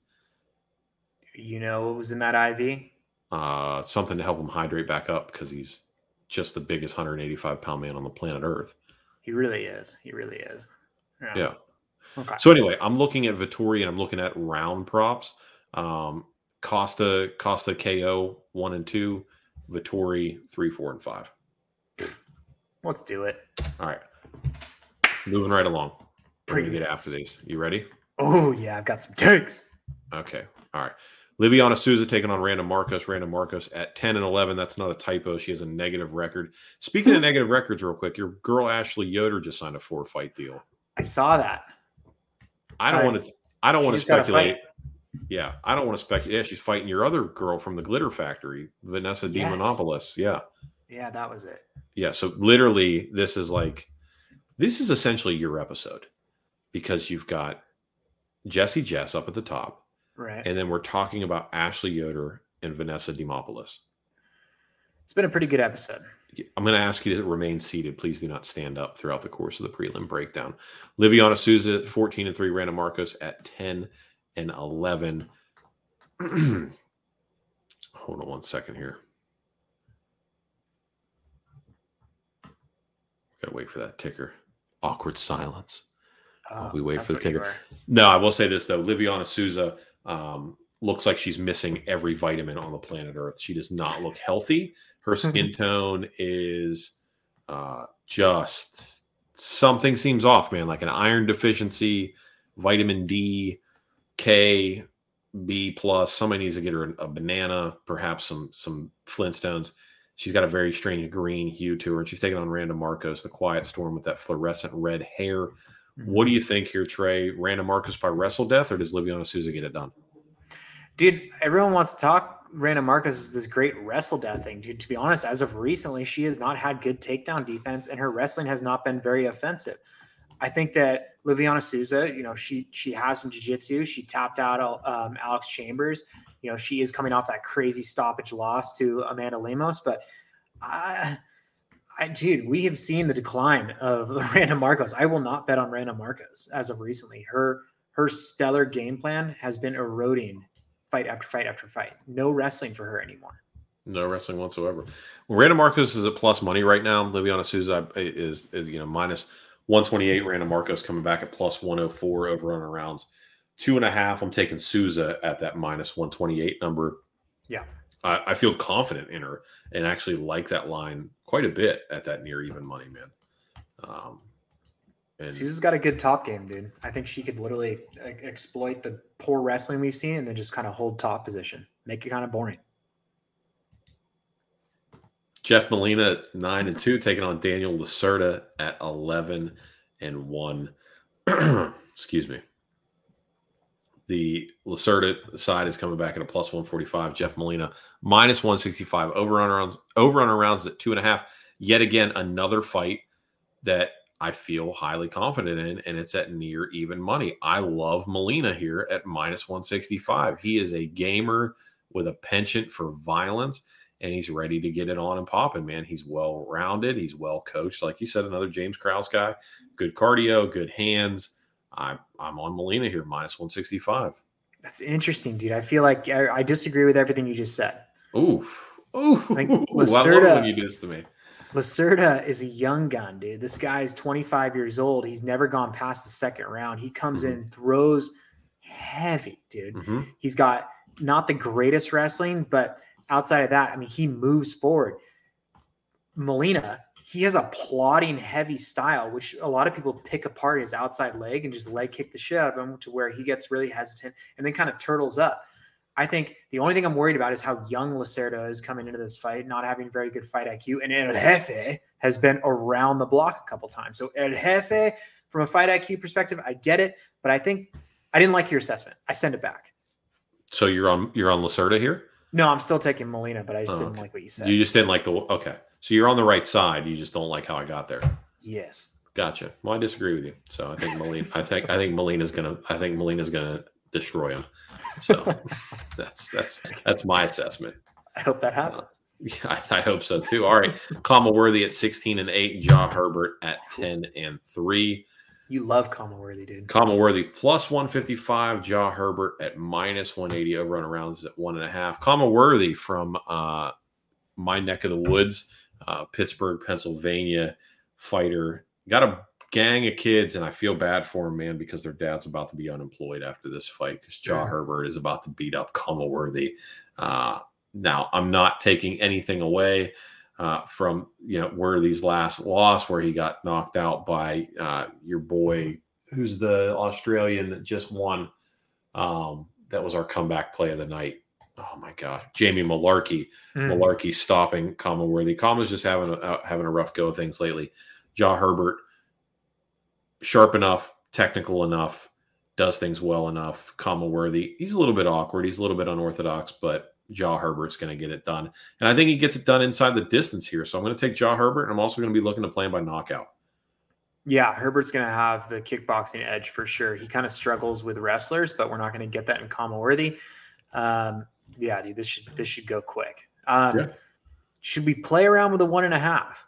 You know what was in that I V? Uh, something to help him hydrate back up because he's just the biggest one hundred eighty-five pound man on the planet Earth. He really is. He really is. Yeah. yeah. Okay. So anyway, I'm looking at Vettori and I'm looking at round props. Um, Costa, Costa K O one and two, Vettori three, four, and five. Let's do it. All right. Moving right along. We're going to get after these. You ready? Oh, yeah. I've got some takes. Okay. All right. Liviana Souza taking on Randa Marcos. Randa Marcos at ten and eleven. That's not a typo. She has a negative record. Speaking of negative records, real quick, your girl Ashley Yoder just signed a four-fight deal. I saw that. I don't want to. I don't want to speculate. Yeah, I don't want to speculate. Yeah, she's fighting your other girl from the Glitter Factory, Vanessa yes. Demonopoulos. Yeah. Yeah, that was it. Yeah. So literally, this is like, this is essentially your episode because you've got Jessie Jess up at the top. Right. And then we're talking about Ashley Yoder and Vanessa Demopoulos. It's been a pretty good episode. I'm going to ask you to remain seated. Please do not stand up throughout the course of the prelim breakdown. Liviana Souza at fourteen and three, Randa Marcos at ten and eleven. Hold on one second here. Got to wait for that ticker. Awkward silence. Oh, While we wait for the ticker. No, I will say this, though. Liviana Souza um, looks like she's missing every vitamin on the planet Earth. She does not look healthy. Her skin tone is uh, just something seems off, man. Like an iron deficiency, vitamin D, K, B plus. Somebody needs to get her a banana, perhaps some some Flintstones. She's got a very strange green hue to her, and she's taking on Randa Marcos, the Quiet Storm with that fluorescent red hair. What do you think here, Trey? Randa Marcos by wrestle death, or does Liviana Souza get it done? Dude, everyone wants to talk Randa Marcos is this great wrestle death thing. Dude, to be honest, as of recently, she has not had good takedown defense, and her wrestling has not been very offensive. I think that Liviana Souza, you know, she she has some jiu-jitsu. She tapped out um, Alex Chambers. You know, she is coming off that crazy stoppage loss to Amanda Lemos. But, I, I, dude, we have seen the decline of Randa Marcos. I will not bet on Randa Marcos as of recently. Her her stellar game plan has been eroding fight after fight after fight. No wrestling for her anymore. No wrestling whatsoever. Well, Randa Marcos is at plus money right now. Liviana Souza is, is you know, minus one twenty-eight. Randa Marcos coming back at plus one oh four over on rounds. Two and a half. I'm taking Souza at that minus one twenty-eight number. Yeah. I, I feel confident in her and actually like that line quite a bit at that near even money, man. Um, And Souza's got a good top game, dude. I think she could literally exploit the poor wrestling we've seen and then just kind of hold top position. Make it kind of boring. Jeff Molina at nine and two, taking on Daniel Lacerda at eleven and one. Excuse me. The Lacerda side is coming back at a plus one forty-five. Jeff Molina minus one sixty-five. Over on rounds, over on rounds at two and a half. yet again, another fight that I feel highly confident in, and it's at near even money. I love Molina here at minus one sixty-five. He is a gamer with a penchant for violence, and he's ready to get it on and popping, man. He's well-rounded. He's well-coached. Like you said, another James Krause guy. Good cardio, good hands. I, I'm on Molina here, minus one sixty-five. That's interesting, dude. I feel like I, I disagree with everything you just said. Ooh. Ooh. Like Lacerda, I love it when you do this to me. Lacerda is a young gun, dude. This guy is twenty-five years old. He's never gone past the second round. He comes mm-hmm. in, throws heavy, dude. Mm-hmm. He's got not the greatest wrestling, but outside of that, I mean, he moves forward. Molina, he has a plodding, heavy style, which a lot of people pick apart his outside leg and just leg kick the shit out of him to where he gets really hesitant and then kind of turtles up. I think the only thing I'm worried about is how young Lacerda is coming into this fight, not having very good fight I Q. And El Jefe has been around the block a couple times. So El Jefe, from a fight I Q perspective, I get it, but I think I didn't like your assessment. I send it back. So you're on you're on Lacerda here? No, I'm still taking Molina, but I just oh, didn't okay. like what you said. You just didn't like the okay. So you're on the right side. You just don't like how I got there. Yes. Gotcha. Well, I disagree with you. So I think Molina. I think I think Molina's gonna. I think Molina's gonna destroy him. So that's that's that's my assessment. I hope that happens. Uh, yeah, I, I hope so too. All right, Kamaworthy at sixteen and eight. Jaw Herbert at ten and three. You love Kamaworthy, dude. Kamaworthy plus one fifty-five. Jaw Herbert at minus one eighty. Over on rounds at one and a half. Kamaworthy from uh, my neck of the woods, uh, Pittsburgh, Pennsylvania fighter. Got a gang of kids, and I feel bad for him, man, because their dad's about to be unemployed after this fight because Jaw yeah. Herbert is about to beat up Kamaworthy. Uh, now, I'm not taking anything away uh, from, you know, Worthy's last loss where he got knocked out by uh, your boy, who's the Australian that just won. Um, that was our comeback play of the night. Oh, my God. Jamie Malarkey. Mm. Malarkey stopping Kamaworthy. Kama's just having a, uh, having a rough go of things lately. Jaw Herbert, sharp enough, technical enough, does things well enough. Kamaworthy, he's a little bit awkward. He's a little bit unorthodox, but Jaw Herbert's going to get it done. And I think he gets it done inside the distance here. So I'm going to take Jaw Herbert, and I'm also going to be looking to play him by knockout. Yeah, Herbert's going to have the kickboxing edge for sure. He kind of struggles with wrestlers, but we're not going to get that in Kamaworthy. Um, yeah, dude, this should this should go quick. Um, yeah. Should we play around with a one and a half?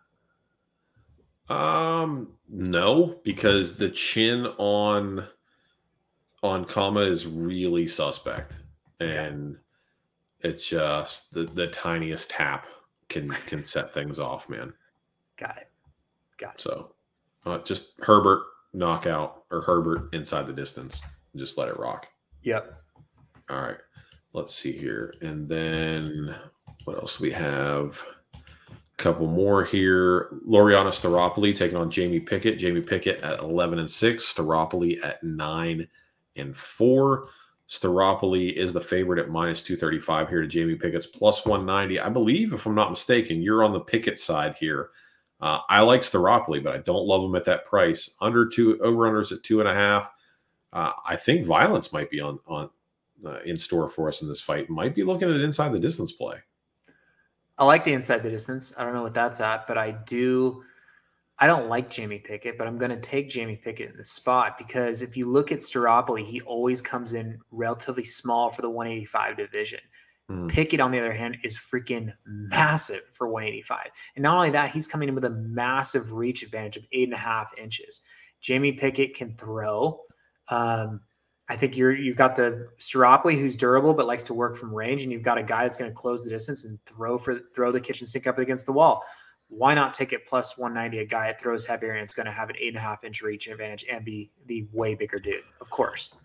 Um, no, because the chin on on Kama is really suspect, and yeah. it's just the, the tiniest tap can can set things off, man. Got it. Got it. So, uh, just Herbert knockout or Herbert inside the distance. Just let it rock. Yep. All right. Let's see here, and then what else we have? Couple more here. Loriana Staropoli taking on Jamie Pickett. Jamie Pickett at eleven and six. Staropoli at nine and four. Staropoli is the favorite at minus two thirty-five here to Jamie Pickett's plus one ninety. I believe, if I'm not mistaken, you're on the Pickett side here. Uh, I like Staropoli, but I don't love him at that price. Under two, over unders at two and a half. Uh, I think violence might be on on uh, in store for us in this fight. Might be looking at inside the distance play. I like the inside the distance. I don't know what that's at, but I do. I don't like Jamie Pickett, but I'm going to take Jamie Pickett in the spot because if you look at Staropoli, he always comes in relatively small for the one eighty-five division. Mm. Pickett, on the other hand, is freaking massive for one eighty-five. And not only that, he's coming in with a massive reach advantage of eight and a half inches. Jamie Pickett can throw. Um, I think you're, you've got the Staropoli who's durable but likes to work from range, and you've got a guy that's going to close the distance and throw for throw the kitchen sink up against the wall. Why not take it plus one ninety? A guy that throws heavier and it's going to have an eight and a half inch reach advantage and be the way bigger dude, of course.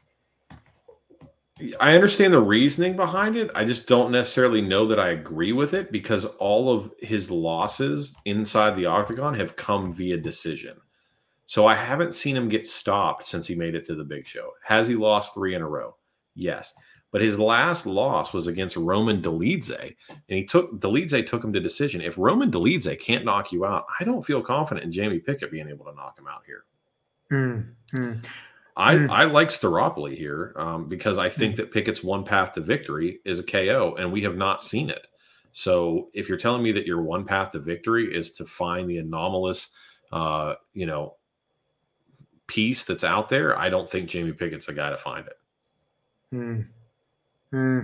I understand the reasoning behind it. I just don't necessarily know that I agree with it because all of his losses inside the octagon have come via decision. So I haven't seen him get stopped since he made it to the big show. Has he lost three in a row? Yes. But his last loss was against Roman Dolidze, and he took Dolidze took him to decision. If Roman Dolidze can't knock you out, I don't feel confident in Jamie Pickett being able to knock him out here. Mm, mm, I, mm. I like Staropoli here um, because I think mm. that Pickett's one path to victory is a K O, and we have not seen it. So if you're telling me that your one path to victory is to find the anomalous, uh, you know, piece that's out there, I don't think Jamie Pickett's the guy to find it. Hmm. Hmm.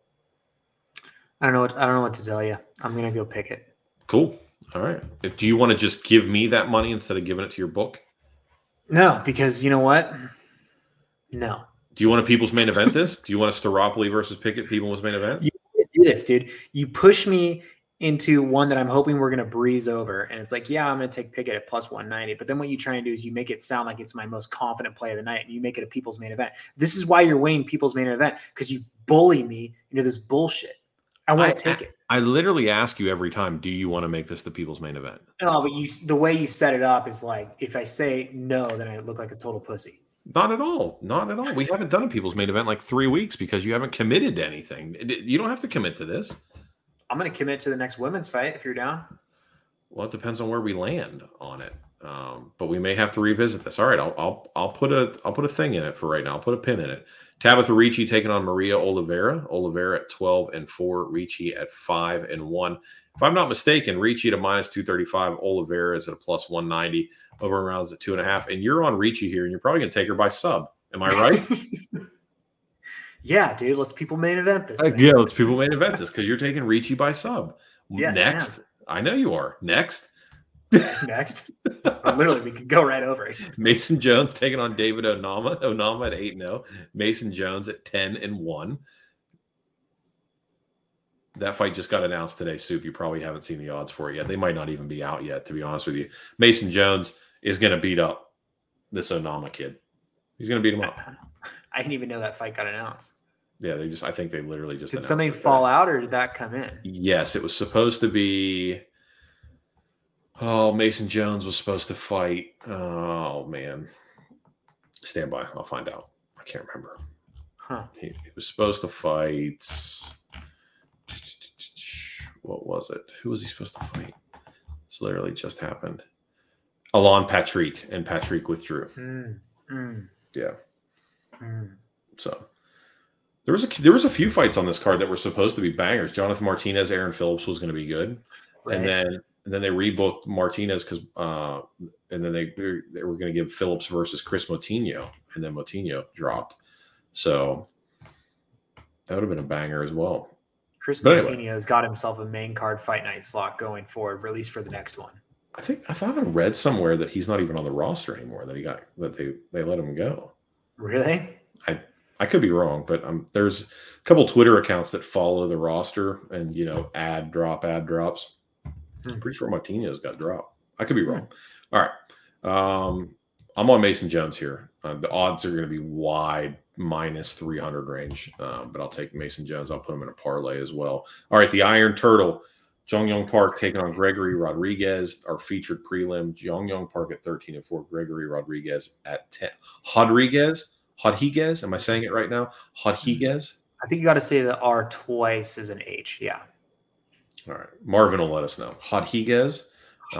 I don't know what I don't know what to tell you. I'm gonna go Pickett. Cool. All right. Do you want to just give me that money instead of giving it to your book? No, because you know what? No. Do you want a people's main event this? Do you want a Staropoli versus Pickett people's main event? You do this, dude. You push me into one that I'm hoping we're going to breeze over. And it's like, yeah, I'm going to take Pickett at plus one ninety. But then what you try and do is you make it sound like it's my most confident play of the night, and you make it a people's main event. This is why you're winning people's main event, because you bully me into this bullshit. I won't I, take it. I literally ask you every time, do you want to make this the people's main event? No, but you, the way you set it up is like, if I say no, then I look like a total pussy. Not at all. Not at all. We haven't done a people's main event in like three weeks because you haven't committed to anything. You don't have to commit to this. I'm going to commit to the next women's fight if you're down. Well, it depends on where we land on it. Um, but we may have to revisit this. All right, I'll, I'll I'll put a I'll put a thing in it for right now. I'll put a pin in it. Tabitha Ricci taking on Maria Oliveira. Oliveira at twelve and four. Ricci at five and one. If I'm not mistaken, Ricci at a minus two thirty-five. Oliveira is at a plus one ninety. Over rounds at two and a half. And you're on Ricci here, and you're probably going to take her by sub. Am I right? Yeah, dude. Let's people main event this. Uh, yeah, let's people main event this because you're taking Ricci by sub. Yes, Next. I, I know you are. Next. Next. Literally, we could go right over it. Mason Jones taking on David Onama. Onama at eight and oh. Mason Jones at ten and one. That fight just got announced today, Soup. You probably haven't seen the odds for it yet. They might not even be out yet, to be honest with you. Mason Jones is going to beat up this Onama kid. He's going to beat him up. I didn't even know that fight got announced. Yeah, they just, I think they literally just Did something fall out or did that come in? Yes, it was supposed to be. Oh, Mason Jones was supposed to fight. Oh, man. Stand by. I'll find out. I can't remember. Huh. He, he was supposed to fight. What was it? Who was he supposed to fight? This literally just happened. Alon Patrick, and Patrick withdrew. Mm, mm, yeah. mm. So there was a there was a few fights on this card that were supposed to be bangers. Jonathan Martinez, Aaron Phillips was going to be good, right. and then and then they rebooked Martinez because uh, and then they they were going to give Phillips versus Chris Moutinho, and then Moutinho dropped. So that would have been a banger as well. Chris Moutinho anyway. has got himself a main card fight night slot going forward, at least for the next one. I think I thought I read somewhere that he's not even on the roster anymore. That he got that they they let him go. Really? I I could be wrong, but um, there's a couple Twitter accounts that follow the roster and you know ad drop ad drops. Hmm. I'm pretty sure Martinez got dropped. I could be wrong. Hmm. All right, um, I'm on Mason Jones here. Uh, the odds are going to be wide. Minus three hundred range, um, but I'll take Mason Jones. I'll put him in a parlay as well. All right, the Iron Turtle, Jong Young Park taking on Gregory Rodriguez, our featured prelim. Jong Young Park at thirteen and four, Gregory Rodriguez at ten. Rodriguez, Rodriguez, am I saying it right now? Rodriguez? I think you got to say the R twice as an H, yeah. All right, Marvin will let us know. Rodriguez.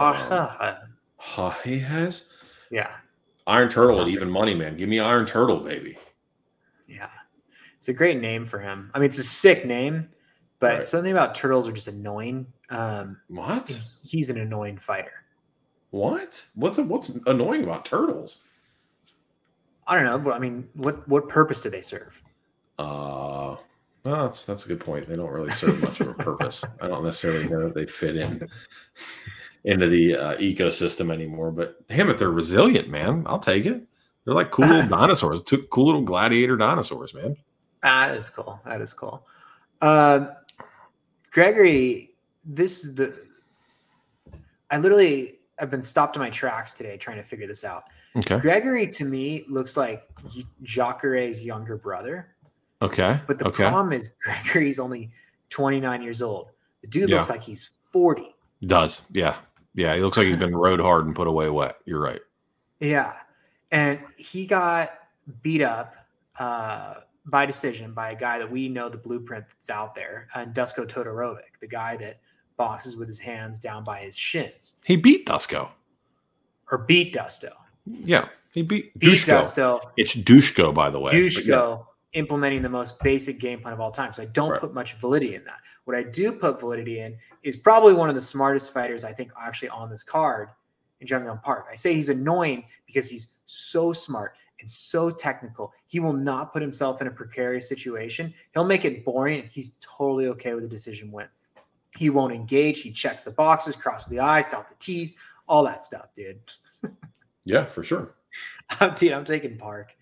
Rodriguez. Yeah. Iron Turtle at even money, man. Give me Iron Turtle, baby. Yeah, it's a great name for him. I mean, it's a sick name, but right. something about turtles are just annoying. Um, what? He's an annoying fighter. What? What's what's annoying about turtles? I don't know, but I mean, what what purpose do they serve? Uh, well, that's that's a good point. They don't really serve much of a purpose. I don't necessarily know that they fit in into the uh, ecosystem anymore. But damn it, they're resilient, man. I'll take it. They're like cool little dinosaurs. Took cool little gladiator dinosaurs, man. That is cool. That is cool. Uh, Gregory, this is the. I literally have been stopped in my tracks today trying to figure this out. Okay. Gregory to me looks like Jacare's younger brother. Okay. But the okay. problem is Gregory's only twenty-nine years old. The dude yeah. looks like he's forty. Does. Yeah. Yeah. He looks like he's been rode hard and put away wet. You're right. Yeah. And he got beat up uh, by decision by a guy that we know the blueprint that's out there, and Dusko Todorovic, the guy that boxes with his hands down by his shins. He beat Dusko. Or beat Dusto. Yeah, he beat, beat Dushko. Dusto. It's Dushko, by the way. Dushko. implementing the most basic game plan of all time. So I don't Right. put much validity in that. What I do put validity in is probably one of the smartest fighters I think actually on this card in Jung Young Park. I say he's annoying because he's so smart and so technical. He will not put himself in a precarious situation. He'll make it boring, and he's totally okay with a decision win. He won't engage. He checks the boxes, crosses the I's, dot the T's, all that stuff, dude. Yeah, for sure. Dude, I'm taking Park.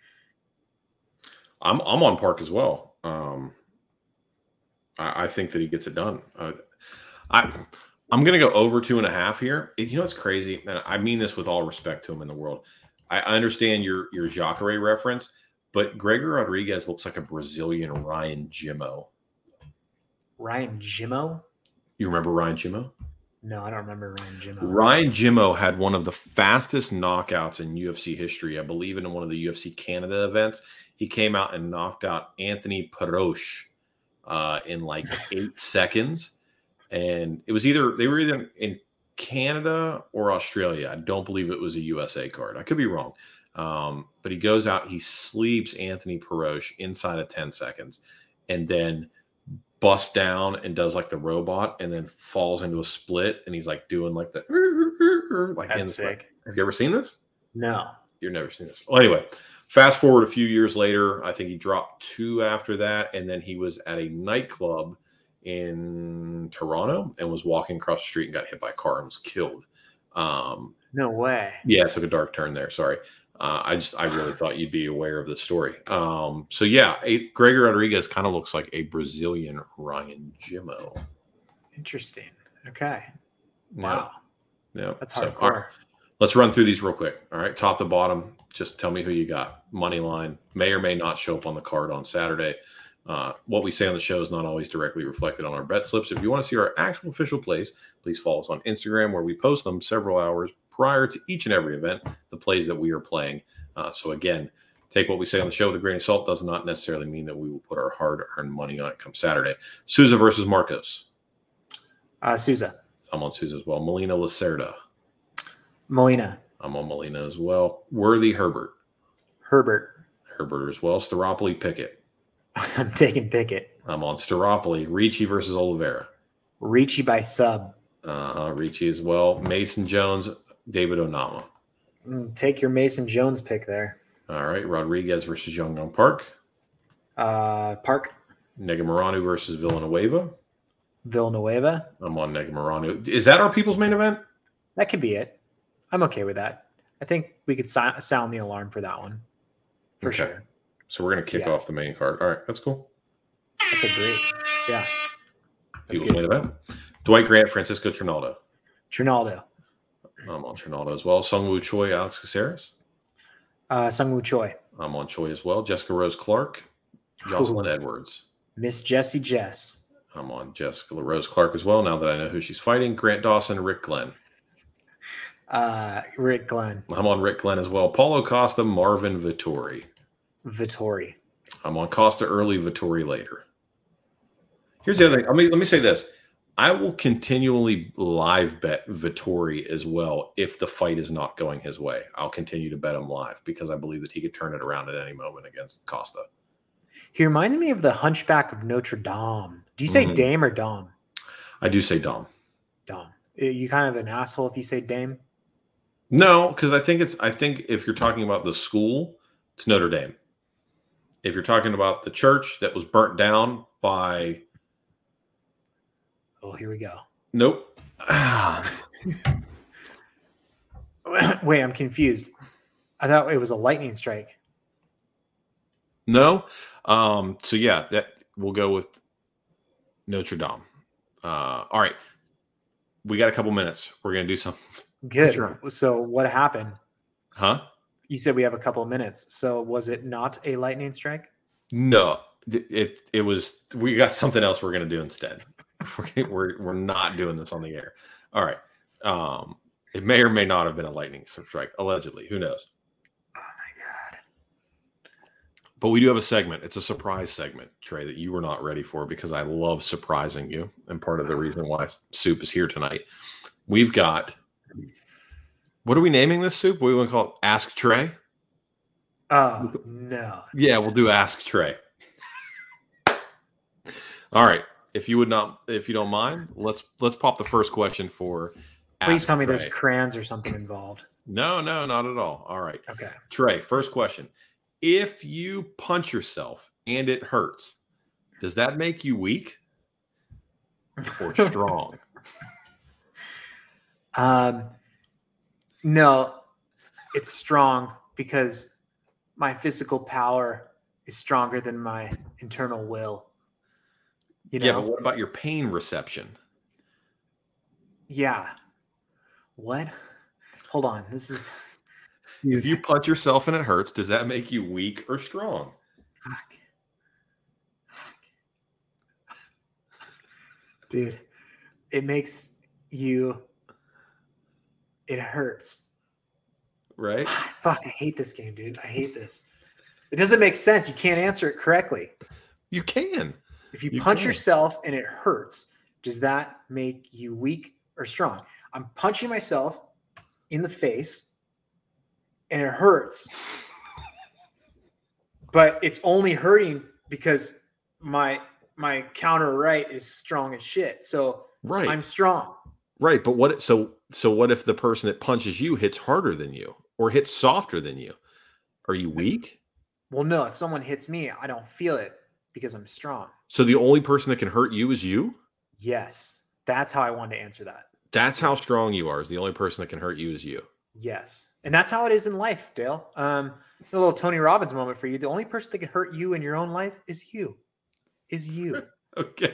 I'm I'm on Park as well. Um, I, I think that he gets it done. Uh, I I'm gonna go over two and a half here. You know what's crazy? And I mean this with all respect to him in the world. I understand your your Jacare reference, but Gregor Rodriguez looks like a Brazilian Ryan Jimmo. Ryan Jimmo? You remember Ryan Jimmo? No, I don't remember Ryan Jimmo. Ryan Jimmo had one of the fastest knockouts in U F C history. I believe in one of the U F C Canada events, he came out and knocked out Anthony Perosh uh, in like eight seconds. And it was either they were either in Canada or Australia. I don't believe it was a U S A card. I could be wrong. Um, but he goes out, he sleeps Anthony Perosh inside of ten seconds, and then busts down and does like the robot, and then falls into a split, and he's like doing like the like That's in the sick. split. Have you ever seen this? No. You've never seen this. Well, anyway, fast forward a few years later, I think he dropped two after that, and then he was at a nightclub in Toronto and was walking across the street and got hit by a car and was killed. Um, No way. yeah, it took a dark turn there. Sorry. Uh, I just, I really thought you'd be aware of the story. Um, so yeah, a, Gregor Rodriguez kind of looks like a Brazilian Ryan Jimmo. Interesting. Okay. Yeah. Wow. Yeah. That's So, hardcore. all right, let's run through these real quick. All right. Top to bottom, just tell me who you got. Money line may or may not show up on the card on Saturday. Uh, what we say on the show is not always directly reflected on our bet slips. If you want to see our actual official plays, please follow us on Instagram, where we post them several hours prior to each and every event, the plays that we are playing. Uh, so again, take what we say on the show with a grain of salt. Does not necessarily mean that we will put our hard-earned money on it come Saturday. Souza versus Marcos. Uh, Souza. I'm on Souza as well. Molina Lacerda. Molina. I'm on Molina as well. Worthy Herbert. Herbert. Herbert as well. Staropoli Pickett. I'm taking Pickett. I'm on Staropoli. Ricci versus Oliveira. Ricci by sub. Uh-huh. Ricci as well. Mason Jones, David Onama. Mm, Take your Mason Jones pick there. All right. Rodriguez versus Jung Young Park. Uh, Park. Negumereanu versus Villanueva. Villanueva. I'm on Negumereanu. Is that our people's main event? That could be it. I'm okay with that. I think we could si- sound the alarm for that one. For Okay. sure. So we're going to kick Yeah. off the main card. All right. That's cool. That's a great. Yeah. That's People's good. main event. Dwight Grant, Francisco Trinaldo. Trinaldo. I'm on Trinaldo as well. Sungwoo Choi, Alex Caceres. Uh, Sungwoo Choi. I'm on Choi as well. Jessica Rose Clark. Jocelyn Ooh. Edwards. Miss Jessie Jess. I'm on Jessica Rose Clark as well, now that I know who she's fighting. Grant Dawson, Rick Glenn. Uh, Rick Glenn. I'm on Rick Glenn as well. Paulo Costa, Marvin Vittori. Vittori. I'm on Costa early, Vittori later. Here's the other thing. Let me, let me say this. I will continually live bet Vittori as well if the fight is not going his way. I'll continue to bet him live because I believe that he could turn it around at any moment against Costa. He reminds me of the Hunchback of Notre Dame. Do you say Mhm. Dame or Dom? I do say Dom. Dom. Uh, You kind of an asshole if you say Dame. No, because I think it's I think if you're talking about the school, it's Notre Dame. If you're talking about the church that was burnt down by Oh, here we go. nope. Wait, I'm confused. I thought it was a lightning strike. No. Um, so yeah, that we'll go with Notre Dame. Uh, all right. We got a couple minutes. We're gonna do something. Good. Sure. So what happened? Huh? You said we have a couple of minutes. So was it not a lightning strike? No. It it, it was we got something else we're gonna do instead. We're, we're we're not doing this on the air. All right. Um, it may or may not have been a lightning strike, allegedly. Who knows? Oh my God. But we do have a segment. It's a surprise segment, Trey, that you were not ready for because I love surprising you. And part of the reason why Soup is here tonight. We've got, what are we naming this soup? What do we want to call it? Ask Trey? Oh no. Yeah, we'll do Ask Trey. All right. If you would not, if you don't mind, let's let's pop the first question for. Please Ask tell me Trey. there's crayons or something involved. No, no, not at all. All right. Okay. Trey, first question. If you punch yourself and it hurts, does that make you weak or strong? um, no, it's strong because my physical power is stronger than my internal will. You know? Yeah, but what about your pain reception? Yeah. What? Hold on. This is. If you punch yourself and it hurts, does that make you weak or strong? Fuck. Dude, it makes you. It hurts. Right? Fuck, I hate this game, dude. I hate this. It doesn't make sense. You can't answer it correctly. You can. If you, You punch can. yourself and it hurts, does that make you weak or strong? I'm punching myself in the face and it hurts. But it's only hurting because my my counter right is strong as shit. So Right. I'm strong. Right, but what so so what if the person that punches you hits harder than you or hits softer than you? Are you weak? Well, no, if someone hits me, I don't feel it because I'm strong. So the only person that can hurt you is you? Yes. That's how I wanted to answer that. That's how Yes. strong you are. Is the only person that can hurt you is you. Yes. And that's how it is in life, Dale. Um, a little Tony Robbins moment for you. The only person that can hurt you in your own life is you. Is you. Okay.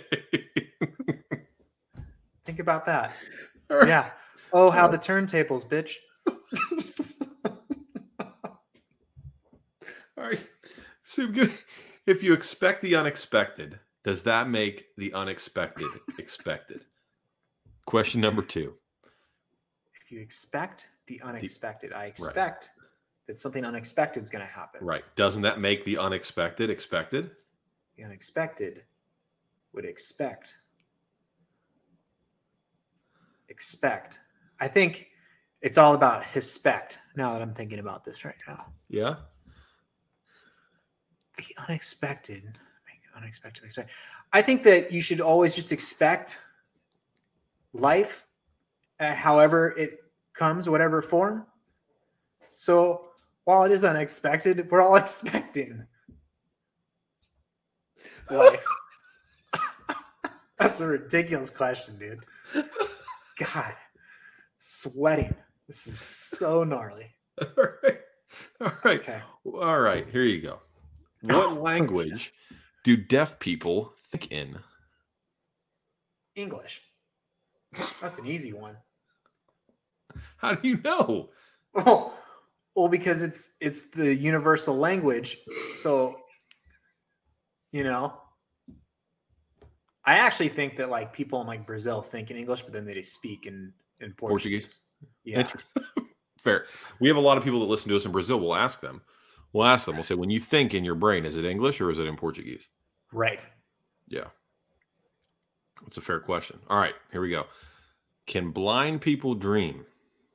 Think about that. All right. Yeah. Oh, how the turntables, bitch. All right. So give- if you expect the unexpected, does that make the unexpected expected? Question number two. If you expect the unexpected, I expect that something unexpected is going to happen. Right. Doesn't that make the unexpected expected? The unexpected would expect. Expect. I think it's all about hispect now that I'm thinking about this right now. Yeah. The unexpected. Make unexpected expect. I think that you should always just expect life, uh, however it comes, whatever form. So while it is unexpected, we're all expecting life. That's a ridiculous question, dude. God, sweating. This is so gnarly. All right. All right. Okay. All right. Here you go. What language do deaf people think in? English. That's an easy one. How do you know? Well, well, because it's it's the universal language. So, you know, I actually think that like people in like Brazil think in English, but then they just speak in in Portuguese. Portuguese? Yeah. Interesting. Fair. We have a lot of people that listen to us in Brazil. We'll ask them. We'll ask them. We'll say, when you think in your brain, is it English or is it in Portuguese? Right. Yeah. That's a fair question. All right. Here we go. Can blind people dream?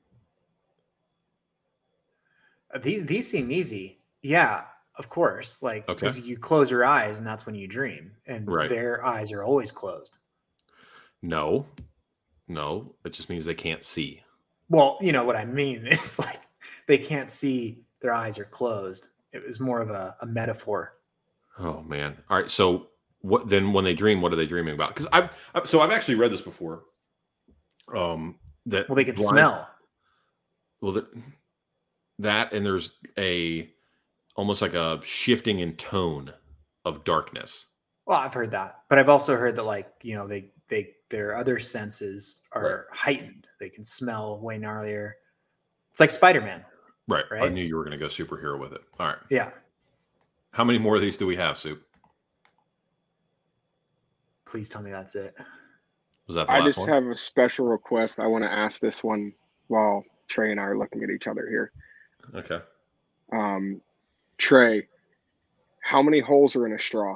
Uh, These these seem easy. Yeah, of course. Like Okay. because you close your eyes and that's when you dream, and Right. their eyes are always closed. No. No. It just means they can't see. Well, you know what I mean. It's like they can't see, their eyes are closed. It was more of a, a metaphor. Oh man! All right. So what then? When they dream, what are they dreaming about? Because I've, I've so I've actually read this before. Um, that Well, they can blind- smell. Well, that, that and there's a almost like a shifting in tone of darkness. Well, I've heard that, but I've also heard that like you know they they their other senses are heightened. They can smell way gnarlier. It's like Spider-Man. Right. I Right. knew you were going to go superhero with it. All right. Yeah. How many more of these do we have, Soup? Please tell me that's it. Was that the I last just one? have a special request. I want to ask this one while Trey and I are looking at each other here. Okay. Um, Trey, how many holes are in a straw?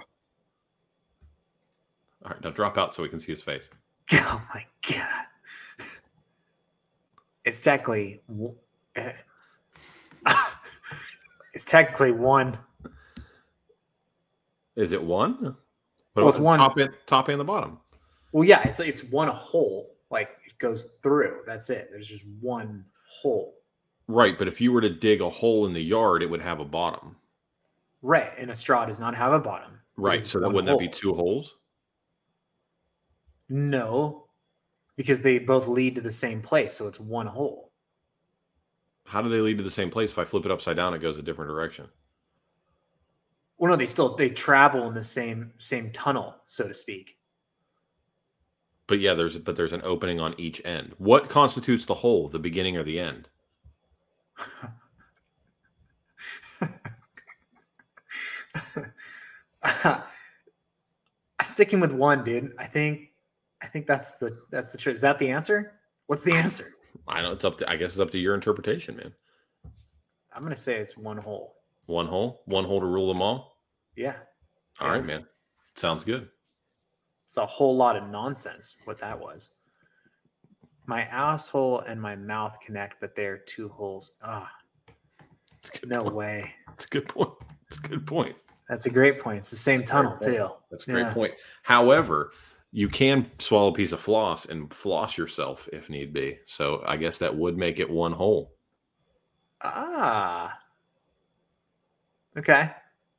All right. Now drop out so we can see his face. Oh my god! It's technically w- uh, it's technically one. Is it one? What Well, about it's one- top and top and the bottom? Well, yeah, it's it's one hole. Like it goes through. That's it. There's just one hole. Right, but if you were to dig a hole in the yard, it would have a bottom. Right, and a straw does not have a bottom. Right, because it's so that one wouldn't that be hole. two holes? No, because they both lead to the same place, so it's one hole. How do they lead to the same place? If I flip it upside down, it goes a different direction. Well, no, they still they travel in the same same tunnel, so to speak. But yeah, there's but there's an opening on each end. What constitutes the hole, the beginning or the end? Sticking with one, dude. I think I think that's the that's the truth. Is that the answer? What's the answer? I know it's up to I guess it's up to your interpretation, man. I'm gonna say it's one hole. One hole, one hole to rule them all. Yeah. All Yeah. right, man. Sounds good. It's a whole lot of nonsense what that was. My asshole and my mouth connect, but they're two holes. Ah, That's a good no point. way. That's a good point. That's a good point. That's a great point. It's the same tunnel Great point. too. That's a great Yeah. point. However, you can swallow a piece of floss and floss yourself if need be. So I guess that would make it one hole. Ah. Okay.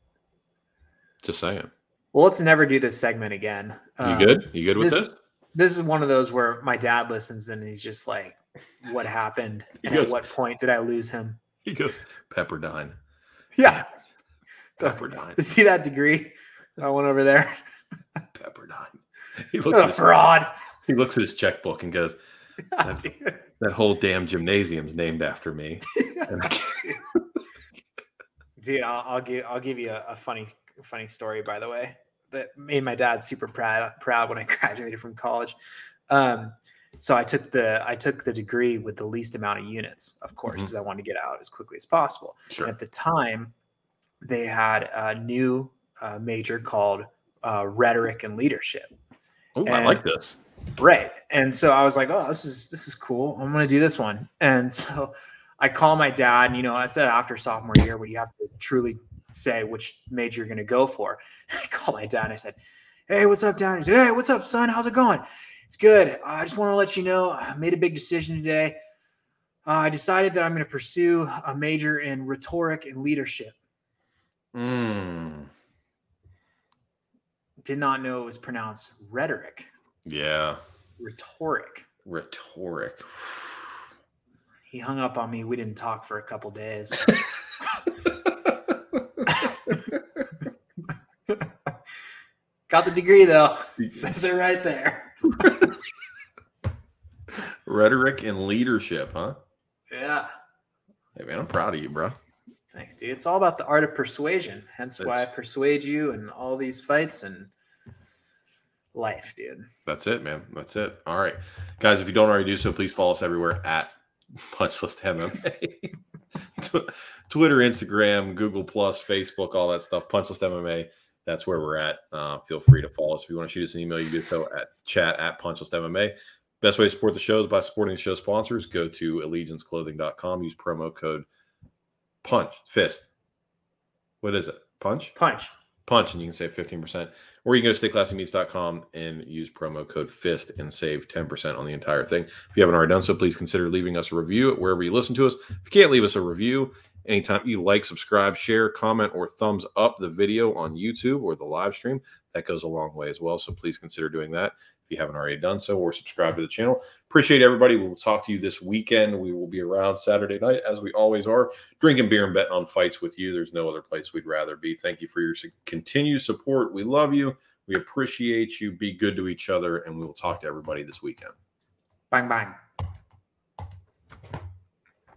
Just saying. Well, let's never do this segment again. You Um, good? You good with this- this? This is one of those where my dad listens and he's just like, "What happened? He And goes- at what point did I lose him?" He goes, Pepperdine. Yeah. So, Pepperdine. to see that degree, I went over there. Pepperdine. He looks, A at his, fraud. he looks at his checkbook and goes, That's- Dude. that whole damn gymnasium's named after me. And I can't- Dude, I'll, I'll give I'll give you a, a funny funny story, by the way, that made my dad super proud proud when I graduated from college. Um, so I took the I took the degree with the least amount of units, of course, Mhm. because I wanted to get out as quickly as possible. Sure. And at the time, they had a new uh, major called uh, rhetoric and leadership. Oh, I and- like this. Right. And so I was like, oh, this is this is cool. I'm gonna do this one. And so I call my dad, and you know, it's after sophomore year where you have to truly say which major you're gonna go for. I call my dad and I said, "Hey, what's up, Dad?" He said, "Hey, what's up, son? How's it going?" "It's good. I just want to let you know I made a big decision today. Uh, I decided that I'm going to pursue a major in rhetoric and leadership." Mm. Did not know it was pronounced rhetoric. Yeah. Rhetoric. Rhetoric. He hung up on me. We didn't talk for a couple days. Got the degree though. It says it right there. Rhetoric and leadership, huh? Yeah. Hey, man, I'm proud of you, bro. Thanks, dude. It's all about the art of persuasion. Hence why I That's- persuade you in all these fights and life, dude. That's it, man. That's it. All right. Guys, if you don't already do so, please follow us everywhere at Punchlist M M A. Tw- Twitter, Instagram, Google Plus, Facebook, all that stuff. Punchlist M M A. That's where we're at. Uh, feel free to follow us. If you want to shoot us an email, you can do so at chat at Punchlist M M A. Best way to support the show is by supporting the show sponsors. Go to allegiance clothing dot com. Use promo code PUNCH. Fist. What is it? Punch? Punch. Punch, and you can save fifteen percent. Or you can go to stay classy meats dot com and use promo code FIST and save ten percent on the entire thing. If you haven't already done so, please consider leaving us a review at wherever you listen to us. If you can't leave us a review, anytime you like, subscribe, share, comment, or thumbs up the video on YouTube or the live stream, that goes a long way as well. So please consider doing that if you haven't already done so, or subscribe to the channel. Appreciate everybody. We will talk to you this weekend. We will be around Saturday night, as we always are, drinking beer and betting on fights with you. There's no other place we'd rather be. Thank you for your continued support. We love you. We appreciate you. Be good to each other, and we will talk to everybody this weekend. Bang, bang.